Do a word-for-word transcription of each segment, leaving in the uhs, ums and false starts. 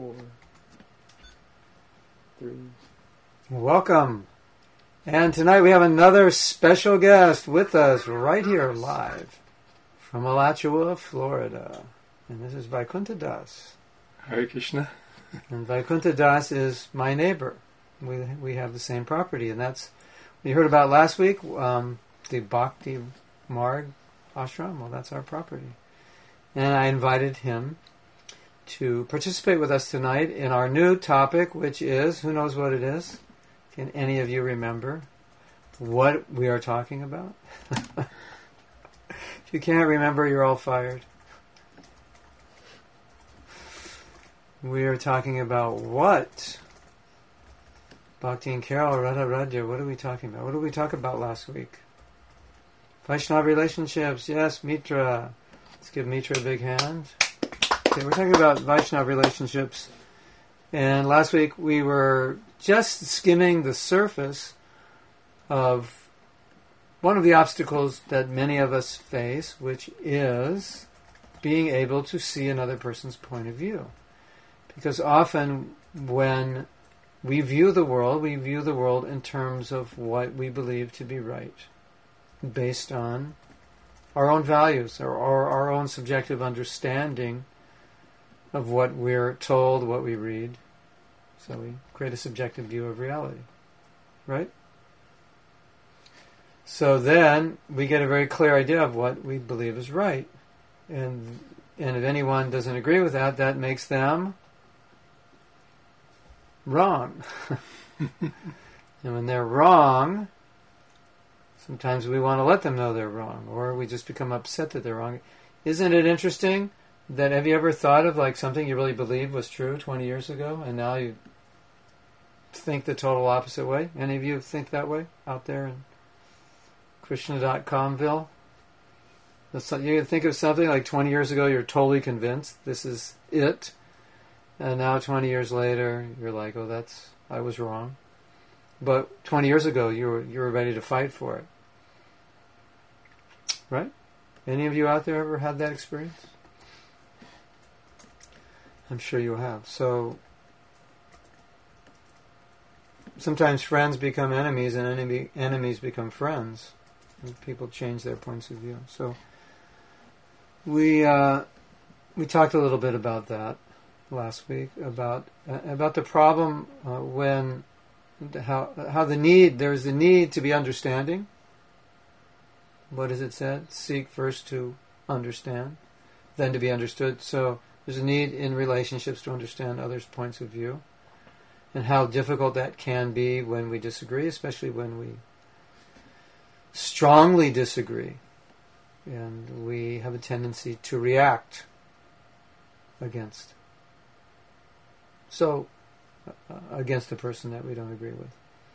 four, three. Welcome. And tonight we have another special guest with us right here live from Alachua, Florida. And this is Vaikuntha Das. Hare Krishna. And Vaikuntha Das is my neighbor. We we have the same property, and that's we heard about last week, um, the Bhakti Marg ashram. Well, that's our property. And I invited him to participate with us tonight in our new topic, which is, who knows what it is? Can any of you remember what we are talking about? If you can't remember, you're all fired. We are talking about what? Bhakti and Carol, Radha Raja, what are we talking about? What did we talk about last week? Vaishnava relationships, yes, Mitra. Let's give Mitra a big hand. Okay, we're talking about Vaishnava relationships. And last week we were just skimming the surface of one of the obstacles that many of us face, which is being able to see another person's point of view. Because often when we view the world, we view the world in terms of what we believe to be right, based on our own values or, or our own subjective understanding of what we're told, what we read. So we create a subjective view of reality, right? So then we get a very clear idea of what we believe is right. And and if anyone doesn't agree with that, that makes them wrong. And when they're wrong, sometimes we want to let them know they're wrong, or we just become upset that they're wrong. Isn't it interesting that, have you ever thought of like something you really believed was true twenty years ago, and now you think the total opposite way? Any of you think that way out there in Krishna dot comville? You think of something like twenty years ago, you're totally convinced this is it, and now twenty years later, you're like, oh, that's, I was wrong. But twenty years ago, you were you were ready to fight for it. Right? Any of you out there ever had that experience? I'm sure you have. So sometimes friends become enemies, and enemy, enemies become friends. And people change their points of view. So we uh, we talked a little bit about that last week, about uh, about the problem uh, when how how the need there's the need to be understanding. What is it said? Seek first to understand, then to be understood. So there's a need in relationships to understand others' points of view, and how difficult that can be when we disagree, especially when we strongly disagree, and we have a tendency to react against. So, uh, against a person that we don't agree with.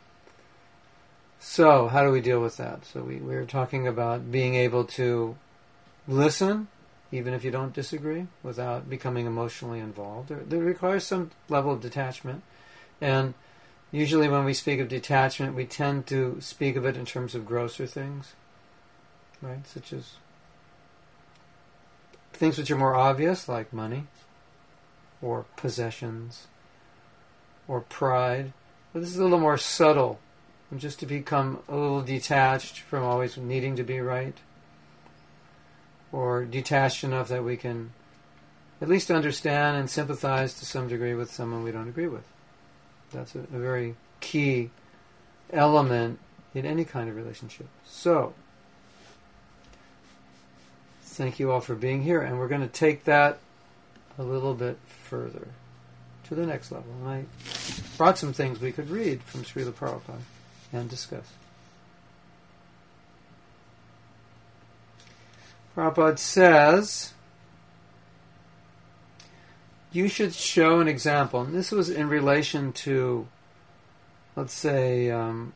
So, how do we deal with that? So we, we're talking about being able to listen, even if you don't disagree, without becoming emotionally involved. There, there requires some level of detachment. And usually when we speak of detachment, we tend to speak of it in terms of grosser things, right? Such as things which are more obvious, like money, or possessions, or pride. But this is a little more subtle, just to become a little detached from always needing to be right, or detached enough that we can at least understand and sympathize to some degree with someone we don't agree with. That's a, a very key element in any kind of relationship. So, thank you all for being here, and we're going to take that a little bit further to the next level. And I brought some things we could read from Srila Prabhupada and discuss. Prabhupada says, you should show an example. And this was in relation to, let's say, um,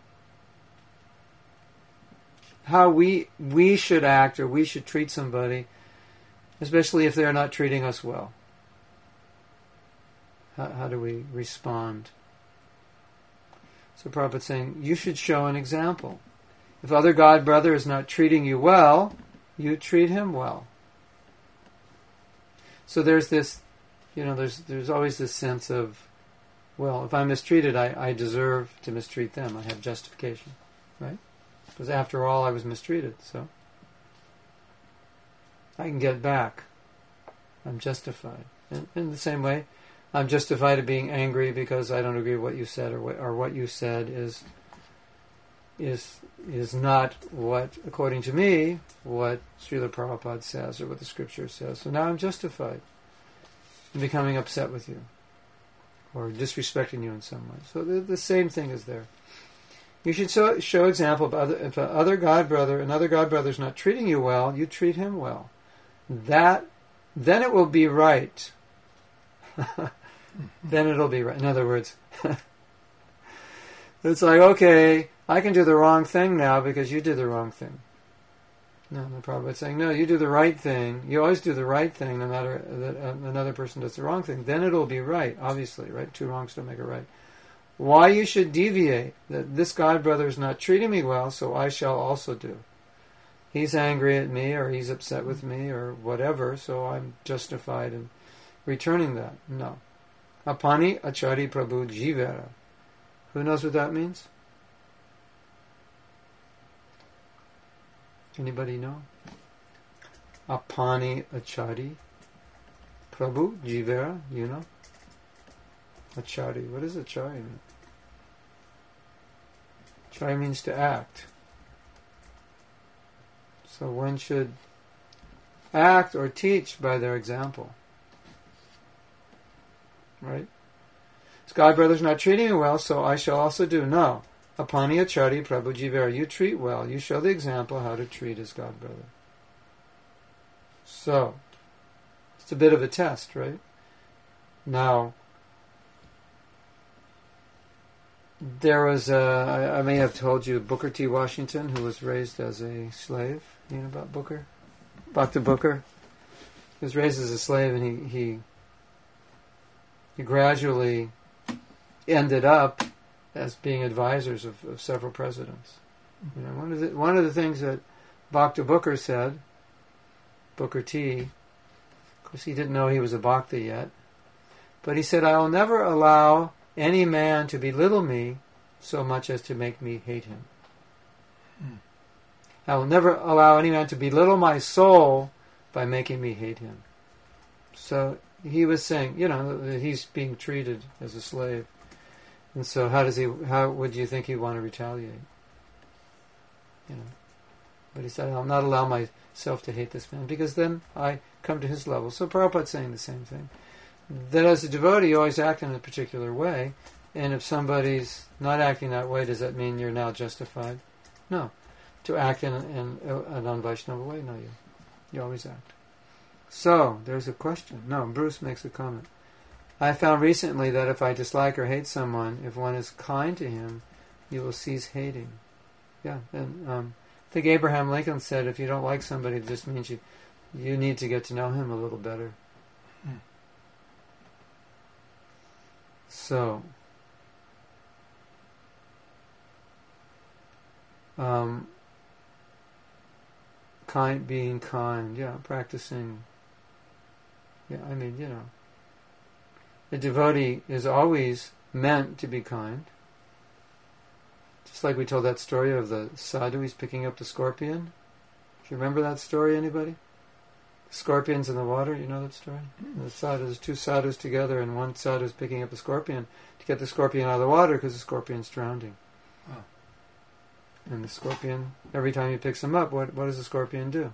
how we we should act or we should treat somebody, especially if they're not treating us well. How, how do we respond? So Prabhupada's saying, you should show an example. If other God brother is not treating you well, you treat him well. So there's this you know, there's there's always this sense of, well, if I'm mistreated, I, I deserve to mistreat them. I have justification, right? Because after all, I was mistreated, so I can get back. I'm justified. And in the same way, I'm justified in being angry because I don't agree with what you said, or what, or what you said is is is not what, according to me, what Srila Prabhupada says or what the scripture says. So now I'm justified in becoming upset with you or disrespecting you in some way. So the, the same thing is there. You should show, show example of other, if another God brother, another God brother is not treating you well, you treat him well. That, then it will be right. Then it'll be right. In other words, it's like, okay, I can do the wrong thing now because you did the wrong thing. No, the Prabhupada's saying, no, you do the right thing. You always do the right thing no matter that uh, another person does the wrong thing. Then it'll be right, obviously, right? Two wrongs don't make it right. Why you should deviate, that this God brother is not treating me well, so I shall also do. He's angry at me, or he's upset with me, or whatever, so I'm justified in returning that. No. Apani achari prabhu jivera. Who knows what that means? Anybody know? Apani achari prabhu jivera, you know? Achari. What does achari mean? Achari means to act. So one should act or teach by their example. Right? This God brother's not treating me well, so I shall also do. No. Apani achari prabhu jivera. You treat well. You show the example how to treat his God brother. So, it's a bit of a test, right? Now, there was, a, I, I may have told you, Booker T. Washington, who was raised as a slave. You know about Booker? Bhakta Booker? He was raised as a slave, and he, he, he gradually ended up as being advisors of, of several presidents. You know, one of the one of the things that Bhakta Booker said, Booker T, of course he didn't know he was a Bhakta yet, but he said, I will never allow any man to belittle me so much as to make me hate him. Mm. I will never allow any man to belittle my soul by making me hate him. So he was saying, you know, that he's being treated as a slave. And so how does he, how would you think he'd want to retaliate? You know. But he said, I'll not allow myself to hate this man, because then I come to his level. So Prabhupada's saying the same thing. That as a devotee, you always act in a particular way, and if somebody's not acting that way, does that mean you're now justified? No. To act in, in a non-Vaishnava way? No, you, you always act. So, there's a question. No, Bruce makes a comment. I found recently that if I dislike or hate someone, if one is kind to him, you will cease hating. Yeah, and um, I think Abraham Lincoln said, if you don't like somebody, it just means you, you need to get to know him a little better. Hmm. So, um, kind, being kind, yeah, practicing. Yeah, I mean, you know, the devotee is always meant to be kind. Just like we told that story of the sadhu, he's picking up the scorpion. Do you remember that story, anybody? Scorpions in the water, you know that story? Mm. The sadhus, two sadhus together, and one sadhu is picking up the scorpion to get the scorpion out of the water because the scorpion's drowning. Wow. And the scorpion, every time he picks him up, what, what does the scorpion do?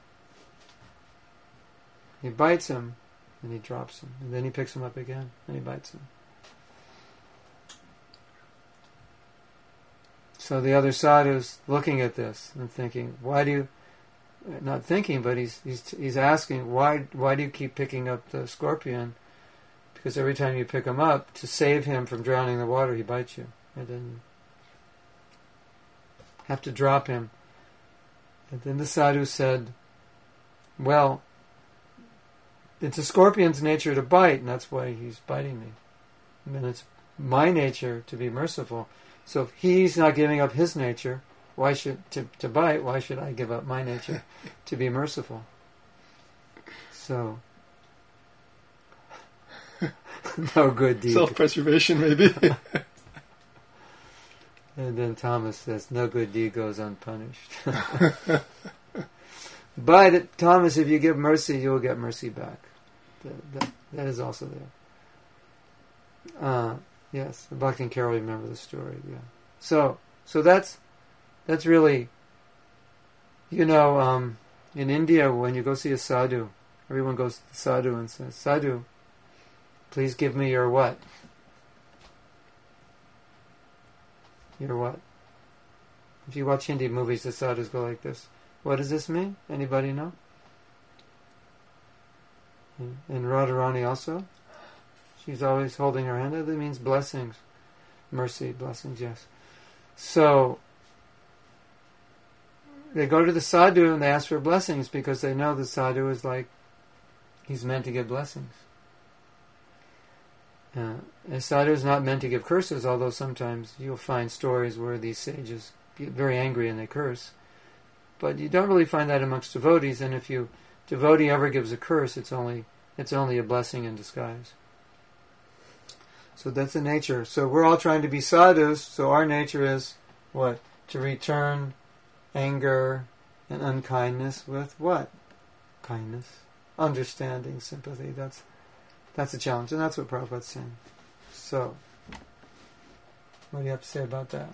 He bites him, and he drops him. And then he picks him up again, and he bites him. So the other sadhu's looking at this and thinking, why do you... Not thinking, but he's he's he's asking, why why do you keep picking up the scorpion? Because every time you pick him up, to save him from drowning in the water, he bites you. And then you have to drop him. And then the sadhu said, well, it's a scorpion's nature to bite, and that's why he's biting me. And then it's my nature to be merciful. So if he's not giving up his nature, why should to, to bite? Why should I give up my nature to be merciful? So, No good deed. Self-preservation, maybe. And then Thomas says, no good deed goes unpunished. But, Thomas, if you give mercy, you will get mercy back. That, that, that is also there. Uh, yes, Bhakti and Carol remember the story, yeah. So, so that's, that's really, you know, um, in India, when you go see a sadhu, everyone goes to the sadhu and says, Sadhu, please give me your what? Your what? If you watch Hindi movies, the sadhus go like this. What does this mean? Anybody know? And Radharani also? She's always holding her hand. That means blessings. Mercy, blessings, yes. So, they go to the sadhu and they ask for blessings because they know the sadhu is like, he's meant to give blessings. Uh, a sadhu is not meant to give curses, although sometimes you'll find stories where these sages get very angry and they curse. But you don't really find that amongst devotees, and if you devotee ever gives a curse, it's only it's only a blessing in disguise. So that's the nature. So we're all trying to be sadhus, so our nature is what? To return anger and unkindness with what? Kindness, understanding, sympathy. That's that's a challenge, and that's what Prabhupada's saying. So, what do you have to say about that?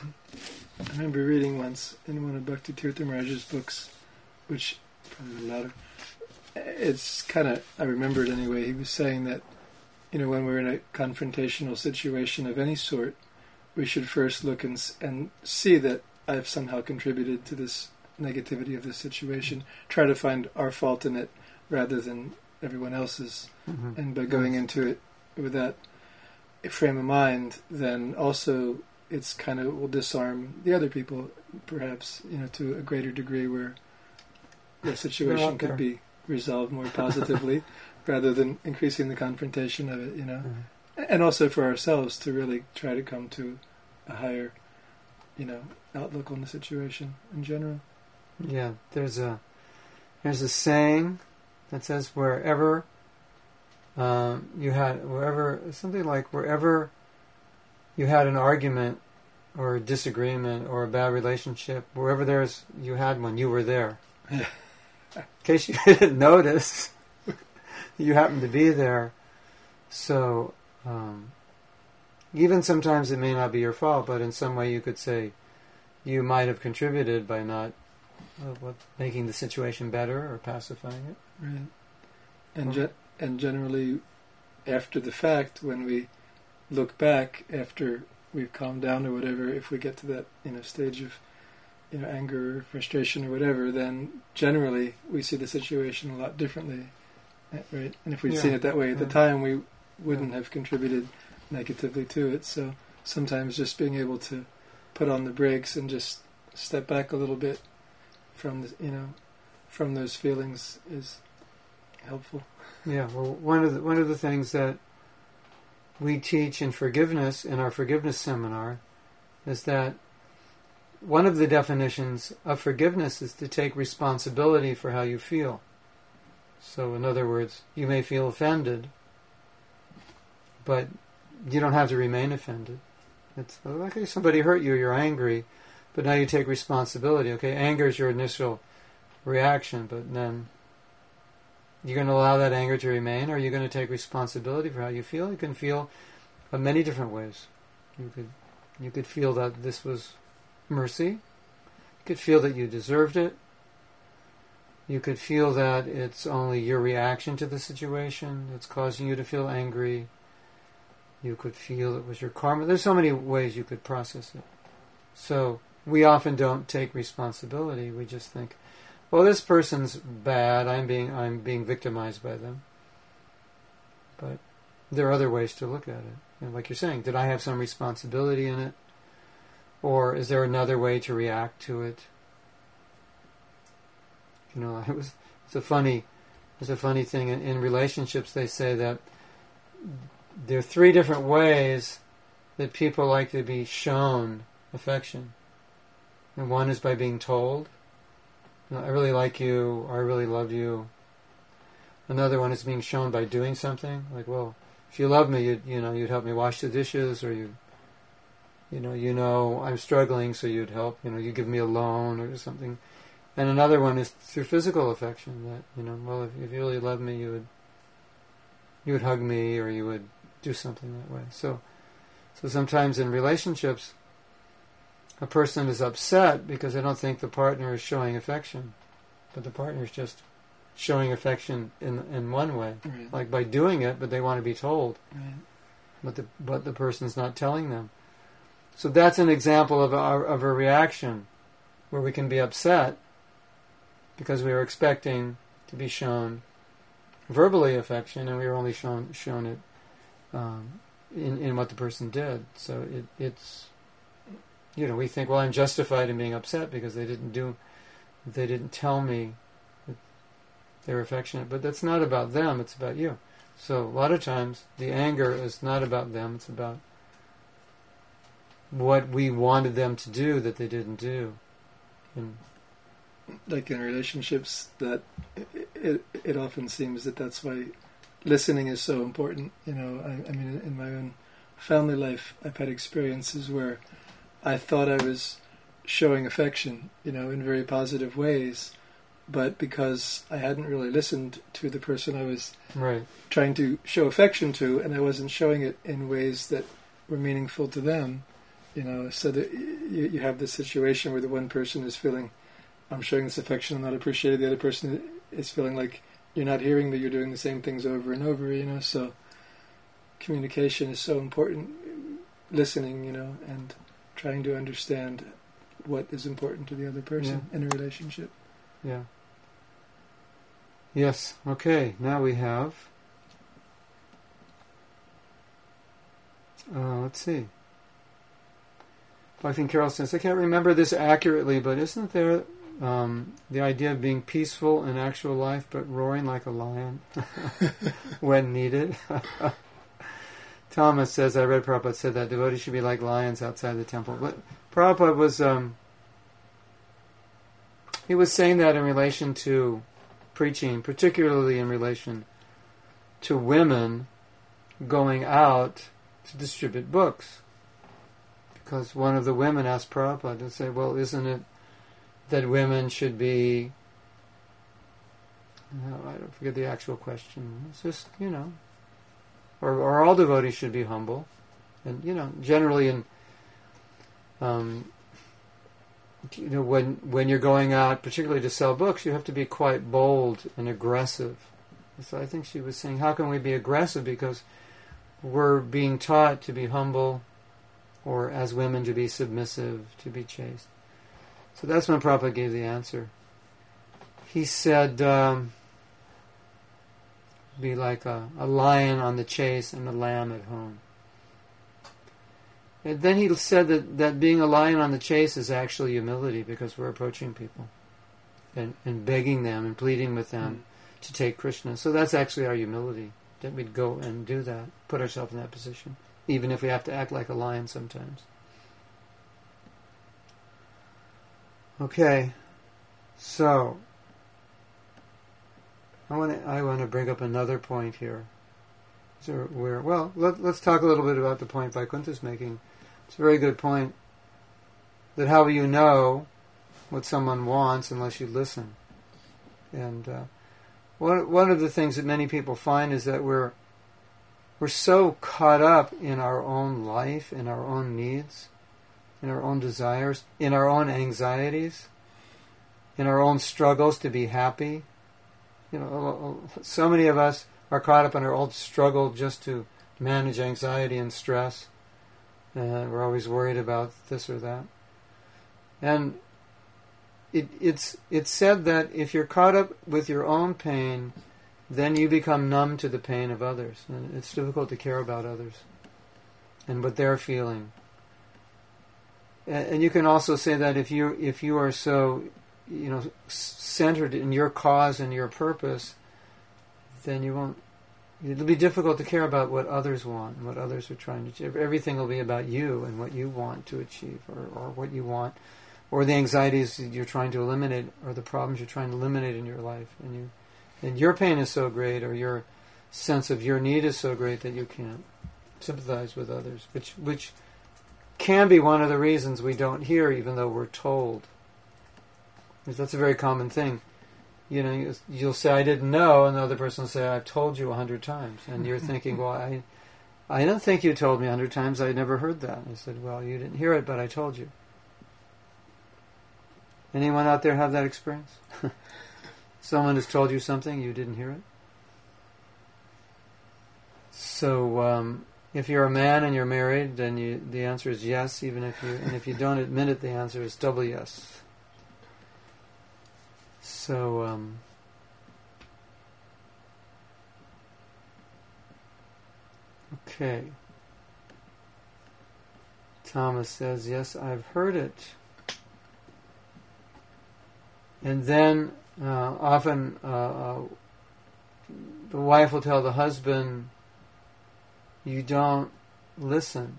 I remember reading once in one of Bhakti Tirtha Maharaj's books, which probably louder. It's kind of, I remember it anyway. He was saying that, you know, when we're in a confrontational situation of any sort, we should first look and and see that I've somehow contributed to this negativity of this situation. Try to find our fault in it rather than everyone else's. Mm-hmm. And by going into it with that frame of mind, then also it's kind of will disarm the other people, perhaps, you know, to a greater degree, where the situation could be resolved more positively rather than increasing the confrontation of it, you know. Mm-hmm. And also for ourselves to really try to come to a higher, you know, outlook on the situation in general. Yeah, there's a there's a saying that says wherever um, you had wherever something like wherever you had an argument or a disagreement or a bad relationship, wherever there's you had one, you were there. Yeah. In case you didn't notice, you happened to be there. So um, even sometimes it may not be your fault, but in some way you could say you might have contributed by not uh, what, making the situation better or pacifying it. Right. And ge- and generally, after the fact, when we look back after we've calmed down or whatever, if we get to that, you know, stage of, you know, anger or frustration or whatever, then generally we see the situation a lot differently, right? And if we'd yeah. seen it that way at yeah. the time, we wouldn't yeah. have contributed negatively to it. So sometimes just being able to put on the brakes and just step back a little bit from the, you know, from those feelings is helpful. Yeah. Well, one of the, one of the things that we teach in forgiveness in our forgiveness seminar is that one of the definitions of forgiveness is to take responsibility for how you feel. So, in other words, you may feel offended, but you don't have to remain offended. It's like okay, somebody hurt you, you're angry, but now you take responsibility. Okay, anger is your initial reaction, but then you're going to allow that anger to remain, or you're going to take responsibility for how you feel. You can feel in many different ways. You could, you could feel that this was mercy. You could feel that you deserved it. You could feel that it's only your reaction to the situation that's causing you to feel angry. You could feel it was your karma. There's so many ways you could process it. So we often don't take responsibility. We just think, well, this person's bad. I'm being I'm being victimized by them. But there are other ways to look at it. You know, like you're saying, did I have some responsibility in it? Or is there another way to react to it? You know, it was it's a funny it's a funny thing in, in relationships. They say that there are three different ways that people like to be shown affection, and one is by being told, you know, I really like you, or I really love you. Another one is being shown by doing something, like, well, if you love me, you'd, you know, you'd help me wash the dishes, or you, you know, you know, I'm struggling, so you'd help, you know, you give me a loan or something. And another one is through physical affection, that, you know, well, if, if you really love me, you would, you would hug me, or you would do something that way. So, so sometimes in relationships, a person is upset because they don't think the partner is showing affection, but the partner is just showing affection in in one way, Right. like by doing it, but they want to be told, Right. but the but the person's not telling them. So that's an example of a, of a reaction where we can be upset because we were expecting to be shown verbally affection, and we were only shown shown it um, in in what the person did. So it, it's, you know, we think, well, I'm justified in being upset because they didn't do, they didn't tell me that they're affectionate. But that's not about them, it's about you. So a lot of times the anger is not about them, it's about what we wanted them to do that they didn't do. And Like in relationships, that it, it, it often seems that that's why listening is so important. You know, I, I mean, in my own family life, I've had experiences where I thought I was showing affection, you know, in very positive ways, but because I hadn't really listened to the person I was right, trying to show affection to, and I wasn't showing it in ways that were meaningful to them, you know, so that you, you have this situation where the one person is feeling, I'm showing this affection, I'm not appreciated, the other person is feeling like, you're not hearing me, you're doing the same things over and over, you know, so communication is so important, listening, you know, and trying to understand what is important to the other person Yeah. in a relationship. yeah. Yes, okay, now we have, uh, let's see. I think Carol says, I can't remember this accurately, but isn't there um, the idea of being peaceful in actual life, but roaring like a lion when needed? Thomas says, I read Prabhupada said that devotees should be like lions outside the temple. But Prabhupada was, um, he was saying that in relation to preaching, particularly in relation to women going out to distribute books. Because one of the women asked Prabhupada to say, well, isn't it that women should be, no, I don't forget the actual question. It's just, you know, or, or all devotees should be humble. And, you know, generally in, um, you know, when when you're going out, particularly to sell books, you have to be quite bold and aggressive. So I think she was saying, how can we be aggressive? Because we're being taught to be humble, or as women to be submissive, to be chaste. So that's when Prabhupada gave the answer. He said, um, be like a, a lion on the chase and a lamb at home. And then he said that, that being a lion on the chase is actually humility, because we're approaching people and, and begging them and pleading with them mm. to take Krishna. So that's actually our humility, that we'd go and do that, put ourselves in that position, even if we have to act like a lion sometimes. Okay, so I want to I want to bring up another point here. So where well, let, let's talk a little bit about the point Vaikuntha's making. It's a very good point. That how will you know what someone wants unless you listen? And uh, one one of the things that many people find is that we're We're so caught up in our own life, in our own needs, in our own desires, in our own anxieties, in our own struggles to be happy. You know, so many of us are caught up in our own struggle just to manage anxiety and stress. And we're always worried about this or that. And it, it's it's said that if you're caught up with your own pain, then you become numb to the pain of others. And it's difficult to care about others and what they're feeling. And you can also say that if you if you are so, you know, centered in your cause and your purpose, then you won't. It'll be difficult to care about what others want and what others are trying to achieve. Everything will be about you and what you want to achieve, or, or what you want, or the anxieties you're trying to eliminate, or the problems you're trying to eliminate in your life, and you. And your pain is so great, or your sense of your need is so great that you can't sympathize with others, which which can be one of the reasons we don't hear, even though we're told. Because that's a very common thing. You know, you'll say, I didn't know, and the other person will say, I've told you a hundred times. And you're thinking, well, I I don't think you told me a hundred times, I never heard that. And I said, well, you didn't hear it, but I told you. Anyone out there have that experience? Someone has told you something, you didn't hear it? So, um, if you're a man and you're married, then you, the answer is yes, even if you, and if you don't admit it, the answer is double yes. So, um, okay. Thomas says, yes, I've heard it. And then, uh, often, uh, uh, the wife will tell the husband, you don't listen.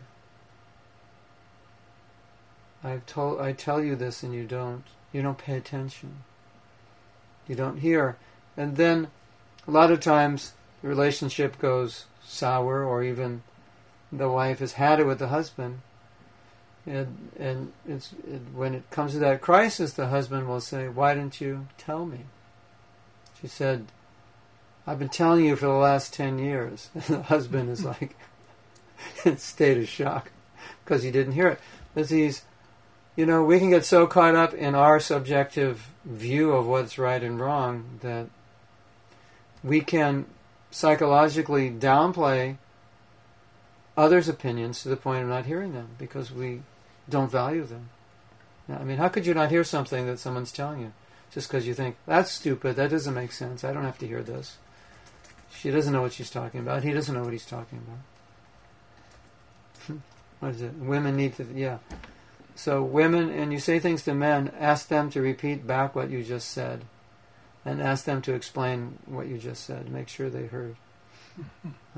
I've told, I tell you this and you don't, you don't pay attention. You don't hear. And then a lot of times the relationship goes sour, or even the wife has had it with the husband. And, and it's, it, when it comes to that crisis, the husband will say, why didn't you tell me? She said, I've been telling you for the last ten years. And the husband is like in a state of shock because he didn't hear it. Because he's, you know, we can get so caught up in our subjective view of what's right and wrong that we can psychologically downplay others' opinions to the point of not hearing them because we don't value them. I mean, how could you not hear something that someone's telling you just because you think, that's stupid, that doesn't make sense, I don't have to hear this. She doesn't know what she's talking about. He doesn't know what he's talking about. What is it? Women need to, yeah. So women, and you say things to men, ask them to repeat back what you just said. And ask them to explain what you just said. Make sure they heard. Uh,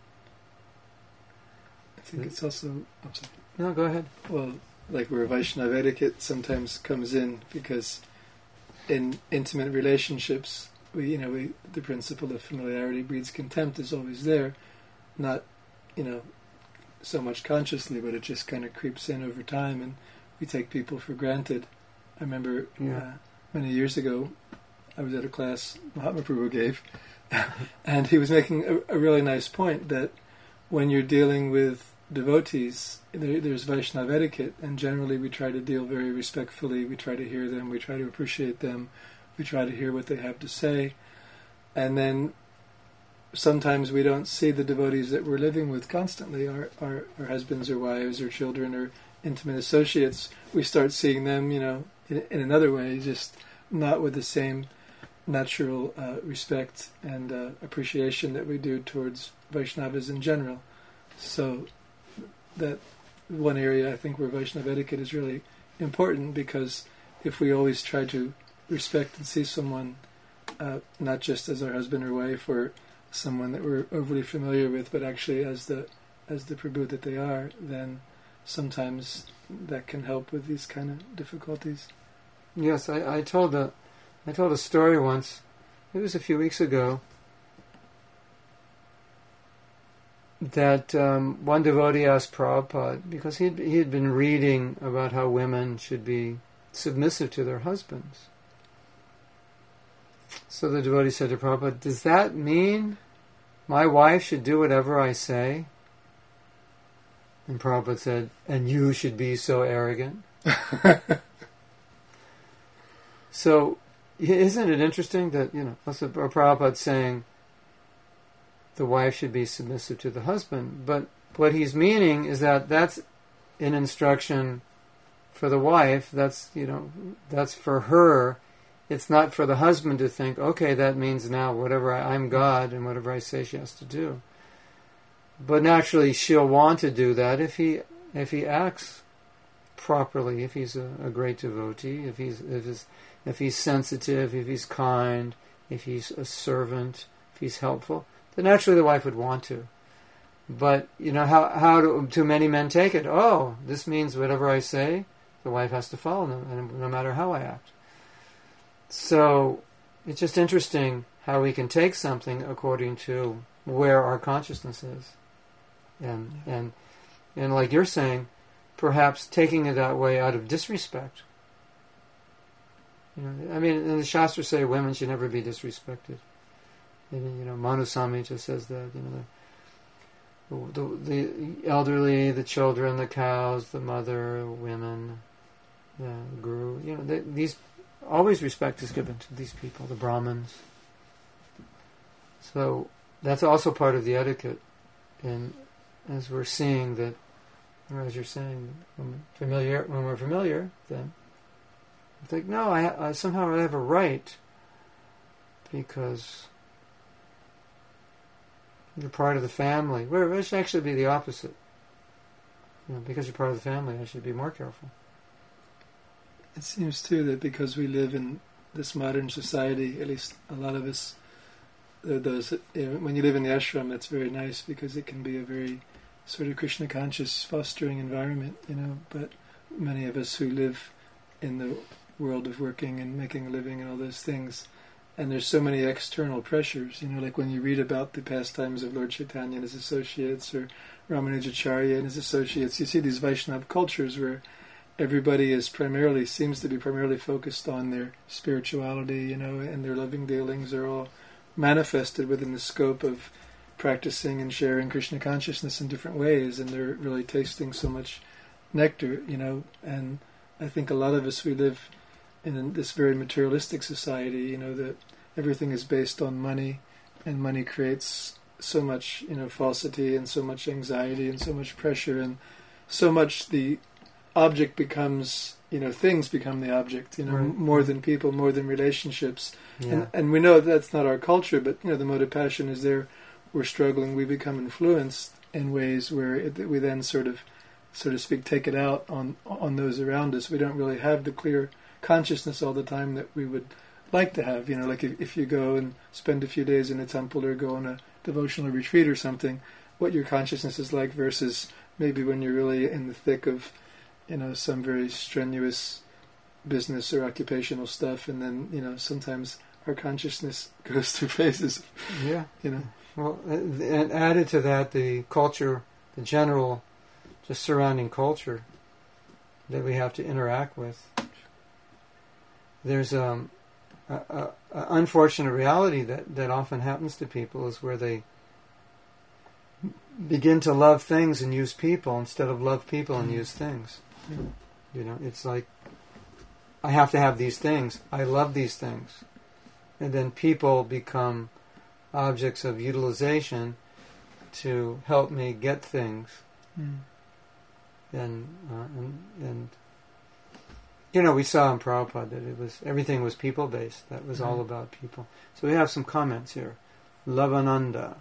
I think it's also... I'm sorry. No, go ahead. Well, like where Vaishnava etiquette sometimes comes in, because in intimate relationships, we, you know, we, the principle of familiarity breeds contempt is always there, not, you know, so much consciously, but it just kind of creeps in over time, and we take people for granted. I remember yeah. uh, many years ago, I was at a class Mahatma Prabhu gave, and he was making a, a really nice point that when you're dealing with devotees, there, there's Vaishnava etiquette, and generally we try to deal very respectfully, we try to hear them, we try to appreciate them, we try to hear what they have to say, and then sometimes we don't see the devotees that we're living with constantly, our, our, our husbands or wives or children or intimate associates. We start seeing them, you know, in, in another way, just not with the same natural uh, respect and uh, appreciation that we do towards Vaishnavas in general. So that one area I think where Vaishnava etiquette is really important, because if we always try to respect and see someone uh, not just as our husband or wife or someone that we're overly familiar with, but actually as the as the Prabhu that they are, then sometimes that can help with these kind of difficulties. Yes, I, I told a I told a story once. It was a few weeks ago. That um, one devotee asked Prabhupada, because he he had been reading about how women should be submissive to their husbands. So the devotee said to Prabhupada, does that mean my wife should do whatever I say? And Prabhupada said, and you should be so arrogant? So, isn't it interesting that, you know, Prabhupada saying the wife should be submissive to the husband, but what he's meaning is that that's an instruction for the wife, that's, you know, that's for her. It's not for the husband to think, okay, that means now whatever I, I'm God and whatever I say she has to do. But naturally she'll want to do that if he if he acts properly, if he's a, a great devotee, if he's if he's if he's sensitive, if he's kind, if he's a servant, if he's helpful, then naturally the wife would want to. But, you know, how how do too many men take it? Oh, this means whatever I say, the wife has to follow them, no matter how I act. So it's just interesting how we can take something according to where our consciousness is. And, Yeah. and, and like you're saying, perhaps taking it that way out of disrespect. You know, I mean, and the Shastras say women should never be disrespected. And, you know, Manu Samhita says that, you know, the, the, the elderly, the children, the cows, the mother, women, the guru, you know, they, these, always respect is given to these people, the Brahmins. So that's also part of the etiquette. And as we're seeing that, or as you're saying, when we're familiar, when we're familiar, then I think, no, I, I somehow I have a right because you're part of the family. Where it should actually be the opposite. You know, because you're part of the family, I should be more careful. It seems too that because we live in this modern society, at least a lot of us, uh, those you know, when you live in the ashram, it's very nice because it can be a very sort of Krishna conscious, fostering environment. You know, but many of us who live in the world of working and making a living and all those things, and there's so many external pressures. You know, like when you read about the pastimes of Lord Chaitanya and his associates, or Ramanujacharya and his associates, you see these Vaishnava cultures where everybody is primarily, seems to be primarily focused on their spirituality, you know, and their loving dealings are all manifested within the scope of practicing and sharing Krishna consciousness in different ways, and they're really tasting so much nectar, you know. And I think a lot of us, we live in this very materialistic society, you know, that everything is based on money, and money creates so much, you know, falsity and so much anxiety and so much pressure, and so much the object becomes, you know, things become the object, you know, right. m- more than people, more than relationships. Yeah. And, and we know that's not our culture, but, you know, the mode of passion is there. We're struggling. We become influenced in ways where it, we then sort of, so to speak, take it out on on those around us. We don't really have the clear consciousness all the time that we would like to have. You know, like if, if you go and spend a few days in a temple or go on a devotional retreat or something, what your consciousness is like versus maybe when you're really in the thick of, you know, some very strenuous business or occupational stuff, and then, you know, sometimes our consciousness goes through phases. Yeah. You know. Well, and added to that, the culture, the general, just surrounding culture that we have to interact with. There's um, a, a, a unfortunate reality that, that often happens to people is where they begin to love things and use people instead of love people and use things. Mm. You know, it's like, I have to have these things. I love these things. And then people become objects of utilization to help me get things. Mm. And, uh, and, and, you know, we saw in Prabhupada that it was, everything was people-based. That was mm. all about people. So we have some comments here. Lavananda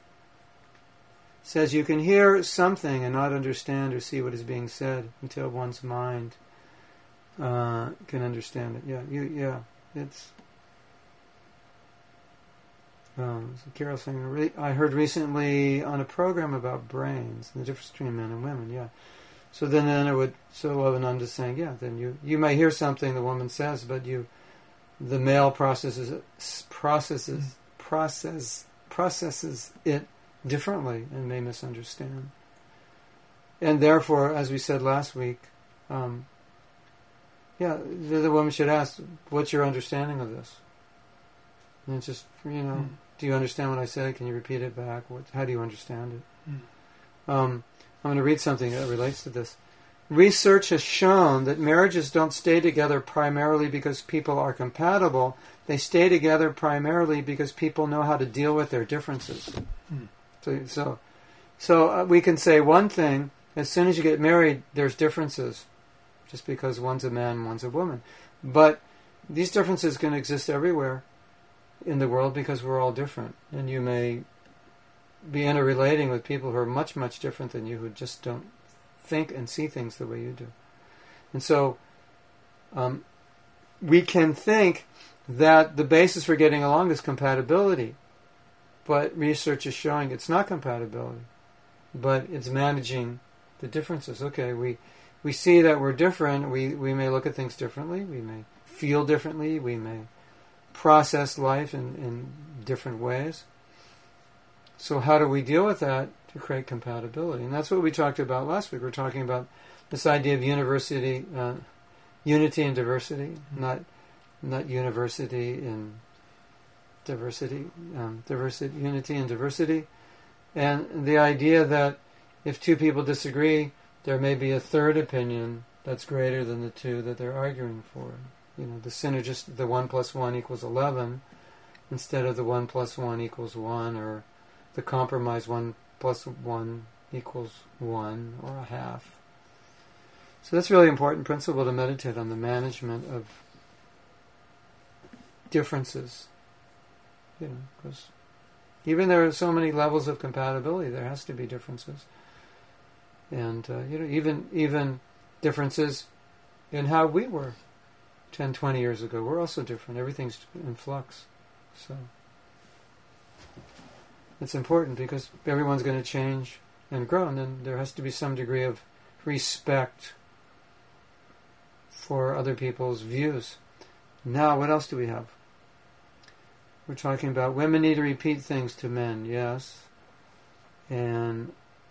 says, you can hear something and not understand or see what is being said until one's mind uh, can understand it. Yeah, you, yeah, it's... Um, so Carol saying, re- I heard recently on a program about brains and the difference between men and women, yeah. So then, then it would, so Lavananda is saying, yeah, then you, you may hear something the woman says, but you, the male processes, processes, mm. process, processes it differently and may misunderstand. And therefore, as we said last week, um, yeah, the, the woman should ask, what's your understanding of this? And it's just, you know, mm. do you understand what I said? Can you repeat it back? What, how do you understand it? Mm. Um, I'm going to read something that relates to this. Research has shown that marriages don't stay together primarily because people are compatible. They stay together primarily because people know how to deal with their differences. Mm. So, so, so uh, we can say one thing, as soon as you get married, there's differences, just because one's a man, one's a woman. But these differences can exist everywhere in the world because we're all different. And you may be interrelating with people who are much, much different than you, who just don't think and see things the way you do. And so um, we can think that the basis for getting along is compatibility. But research is showing it's not compatibility, but it's managing the differences. Okay, we we see that we're different. We, we may look at things differently. We may feel differently. We may process life in, in different ways. So how do we deal with that to create compatibility? And that's what we talked about last week. We're talking about this idea of university, uh, unity and diversity, mm-hmm. not not university in diversity, um, diversity, unity and diversity, and the idea that if two people disagree, there may be a third opinion that's greater than the two that they're arguing for. You know, the synergist, the one plus one equals eleven, instead of the one plus one equals one, or the compromise one plus one equals one, or a half. So that's a really important principle to meditate on, the management of differences. You know, because even there are so many levels of compatibility, there has to be differences. And, uh, you know, even even differences in how we were ten, twenty years ago. We're also different. Everything's in flux. So it's important because everyone's going to change and grow, and then there has to be some degree of respect for other people's views. Now, what else do we have? We're talking about women need to repeat things to men, yes. And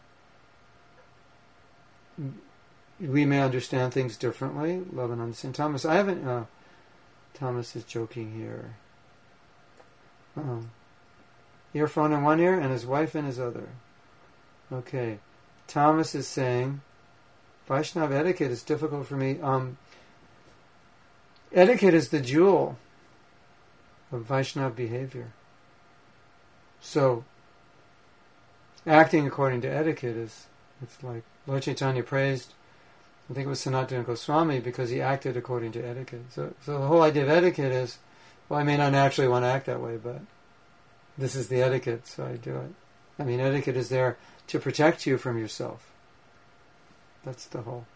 we may understand things differently. Love and understand. Thomas, I haven't... Uh, Thomas is joking here. Uh-oh. Earphone in one ear and his wife in his other. Okay. Thomas is saying, Vaishnava etiquette is difficult for me. Um, etiquette is the jewel of Vaishnava behavior. So, acting according to etiquette is, it's like Lord Chaitanya praised, I think it was Sanatana Goswami, because he acted according to etiquette. So, so the whole idea of etiquette is, well, I may not naturally want to act that way, but this is the etiquette, so I do it. I mean, etiquette is there to protect you from yourself. That's the whole.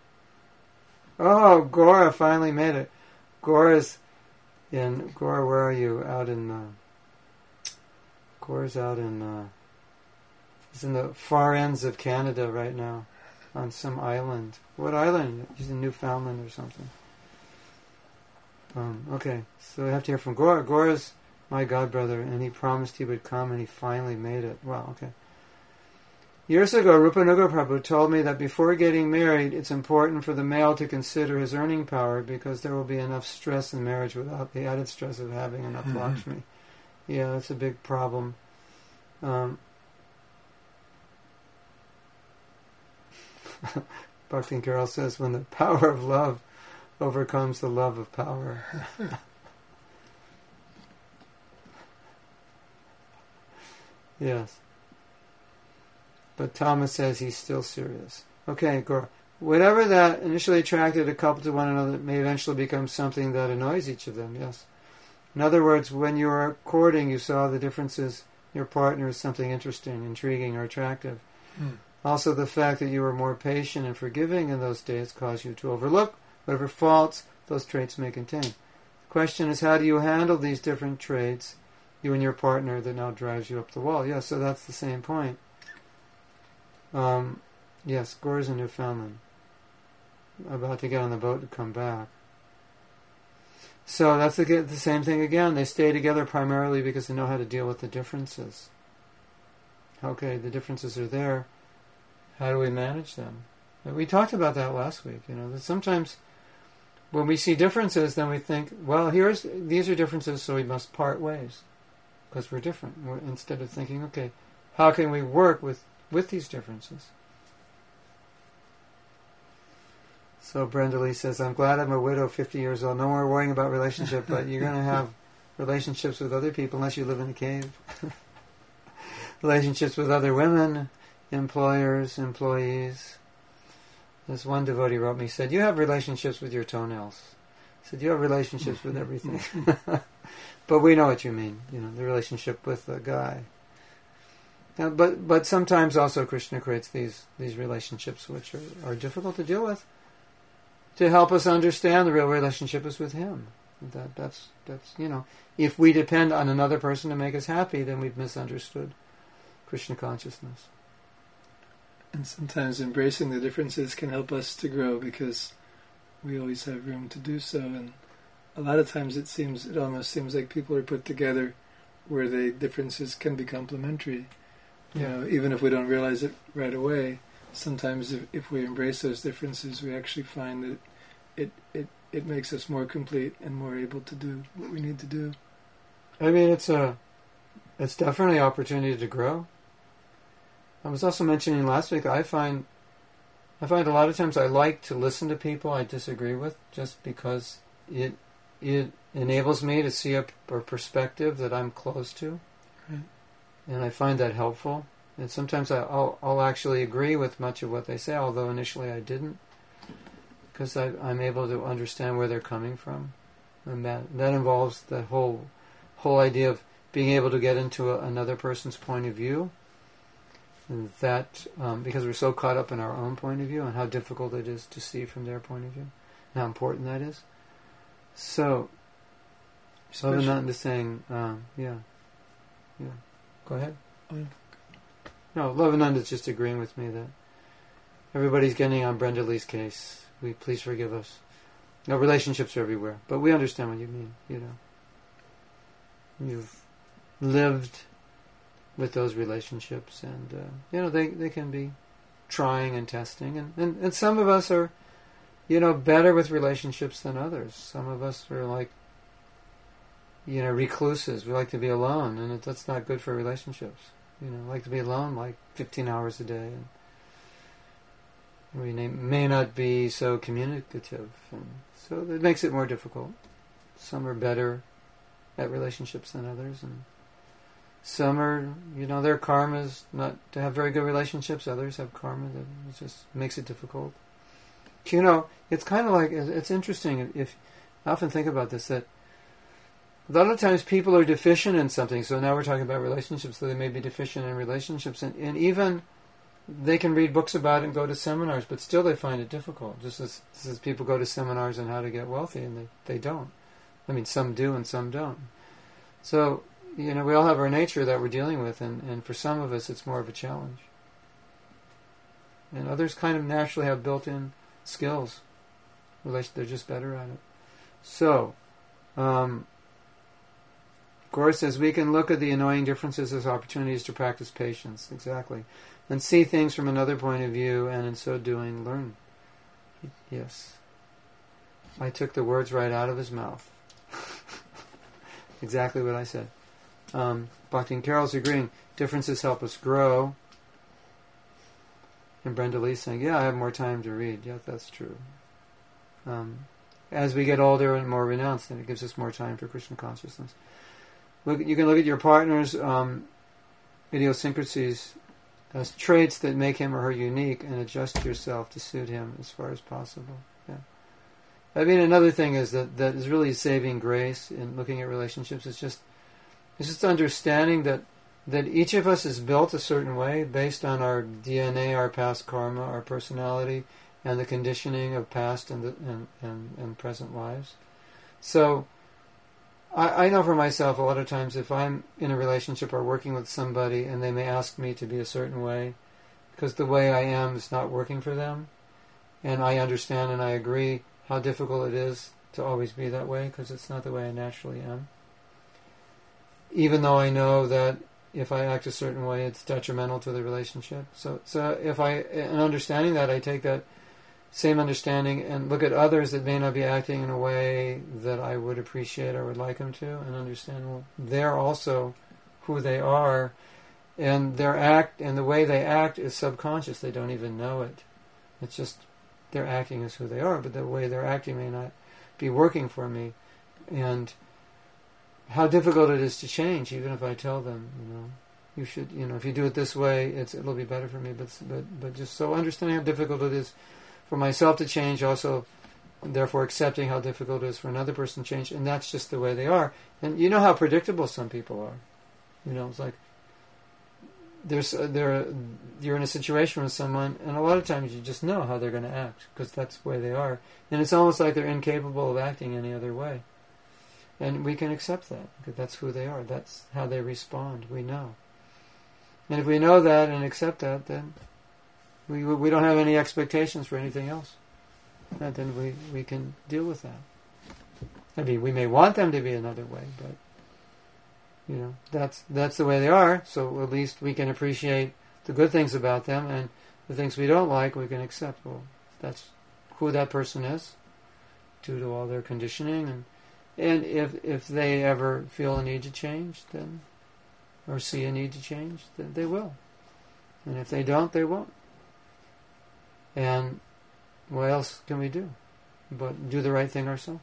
Oh, Gora finally made it. Gora's in, Gora, where are you? Out in, uh, Gora's out in, uh, he's in the far ends of Canada right now, on some island. What island? He's in Newfoundland or something. Um, okay, so we have to hear from Gora. Gora's my godbrother, and he promised he would come, and he finally made it. Wow, okay. Years ago, Rupanuga Prabhu told me that before getting married, it's important for the male to consider his earning power because there will be enough stress in marriage without the added stress of having enough mm-hmm. Lakshmi. Yeah, that's a big problem. Um, Bhakti Carol says, when the power of love overcomes the love of power. Yes. But Thomas says he's still serious. Okay, Gora. Whatever that initially attracted a couple to one another may eventually become something that annoys each of them, yes. In other words, when you were courting, you saw the differences in your partner as something interesting, intriguing, or attractive. Mm. Also, the fact that you were more patient and forgiving in those days caused you to overlook whatever faults those traits may contain. The question is, how do you handle these different traits, you and your partner, that now drives you up the wall? Yes, so that's the same point. Um, yes, Gora's in Newfoundland, about to get on the boat to come back. So that's the, the same thing again. They stay together primarily because they know how to deal with the differences. Okay, the differences are there. How do we manage them? We talked about that last week. You know, that sometimes when we see differences, then we think, well, here's these are differences, so we must part ways because we're different. We're, instead of thinking, okay, how can we work with with these differences? So Brenda Lee says, I'm glad I'm a widow, fifty years old. No more worrying about relationship, but you're going to have relationships with other people unless you live in a cave. Relationships with other women, employers, employees. This one devotee wrote me, said, you have relationships with your toenails. I said, you have relationships with everything. But we know what you mean, you know, the relationship with the guy. Uh, but but sometimes also Krishna creates these, these relationships which are, are difficult to deal with to help us understand the real relationship is with him. That that's that's you know, if we depend on another person to make us happy, then we've misunderstood Krishna consciousness. And sometimes embracing the differences can help us to grow because we always have room to do so. And a lot of times it seems it almost seems like people are put together where the differences can be complementary. You Yeah. know, even if we don't realize it right away, sometimes if, if we embrace those differences, we actually find that it, it, it makes us more complete and more able to do what we need to do. I mean, it's a, it's definitely an opportunity to grow. I was also mentioning last week, I find, I find a lot of times I like to listen to people I disagree with, just because it, it enables me to see a, a perspective that I'm close to. Right. And I find that helpful. And sometimes I, I'll, I'll actually agree with much of what they say, although initially I didn't, because I'm able to understand where they're coming from. And that, that involves the whole whole idea of being able to get into a, another person's point of view. And that, um, because we're so caught up in our own point of view and how difficult it is to see from their point of view, and how important that is. So, other than that, I'm just saying, um, yeah, yeah. Go ahead. Oh. No, Lovananda is just agreeing with me that everybody's getting on Brenda Lee's case. We please forgive us. No, relationships are everywhere, but we understand what you mean. You know, you've lived with those relationships, and uh, you know they they can be trying and testing, and, and and some of us are, you know, better with relationships than others. Some of us are like, you know, recluses. We like to be alone, and it, that's not good for relationships. You know, like to be alone like fifteen hours a day, and we may, may not be so communicative, and so it makes it more difficult. Some are better at relationships than others, and some are, you know, their karma is not to have very good relationships. Others have karma that it just makes it difficult. You know, it's kind of like, it's interesting, if I often think about this, that a lot of times people are deficient in something. So now we're talking about relationships, so they may be deficient in relationships, and, and even they can read books about it and go to seminars, but still they find it difficult. Just as, just as people go to seminars on how to get wealthy, and they, they don't. I mean, some do and some don't. So, you know, we all have our nature that we're dealing with, and, and for some of us it's more of a challenge. And others kind of naturally have built-in skills. They're just better at it. So, um, Gora says, we can look at the annoying differences as opportunities to practice patience. Exactly. And see things from another point of view, and in so doing, learn. Yes. I took the words right out of his mouth. Exactly what I said. Um, Bhakti and Carol's agreeing, differences help us grow. And Brenda Lee's saying, yeah, I have more time to read. Yeah, that's true. Um, as we get older and more renounced, then it gives us more time for Krishna consciousness. Look, you can look at your partner's um, idiosyncrasies as traits that make him or her unique, and adjust yourself to suit him as far as possible. Yeah. I mean, another thing is that that is really saving grace in looking at relationships. It's just it's just understanding that that each of us is built a certain way based on our D N A, our past karma, our personality, and the conditioning of past and the, and, and, and present lives. So I, I know for myself, a lot of times if I'm in a relationship or working with somebody and they may ask me to be a certain way because the way I am is not working for them, and I understand and I agree how difficult it is to always be that way because it's not the way I naturally am. Even though I know that if I act a certain way, it's detrimental to the relationship. So, so if I, in understanding that, I take that same understanding and look at others that may not be acting in a way that I would appreciate or would like them to, and understand, well, they're also who they are, and their act and the way they act is subconscious. They don't even know it. It's just they're acting as who they are, but the way they're acting may not be working for me, and how difficult it is to change, even if I tell them, you know, you should, you know, if you do it this way, it's it'll be better for me. But but but just so understanding how difficult it is for myself to change, also, therefore accepting how difficult it is for another person to change, and that's just the way they are. And you know how predictable some people are. You know, it's like there's uh, there you're in a situation with someone, and a lot of times you just know how they're going to act because that's the way they are, and it's almost like they're incapable of acting any other way. And we can accept that, because that's who they are. That's how they respond. We know. And if we know that and accept that, then we we don't have any expectations for anything else. And then we, we can deal with that. I mean, we may want them to be another way, but you know, that's that's the way they are. So at least we can appreciate the good things about them, and the things we don't like we can accept. Well, that's who that person is, due to all their conditioning, and and if if they ever feel a need to change, then or see a need to change, then they will. And if they don't, they won't. And what else can we do but do the right thing ourselves?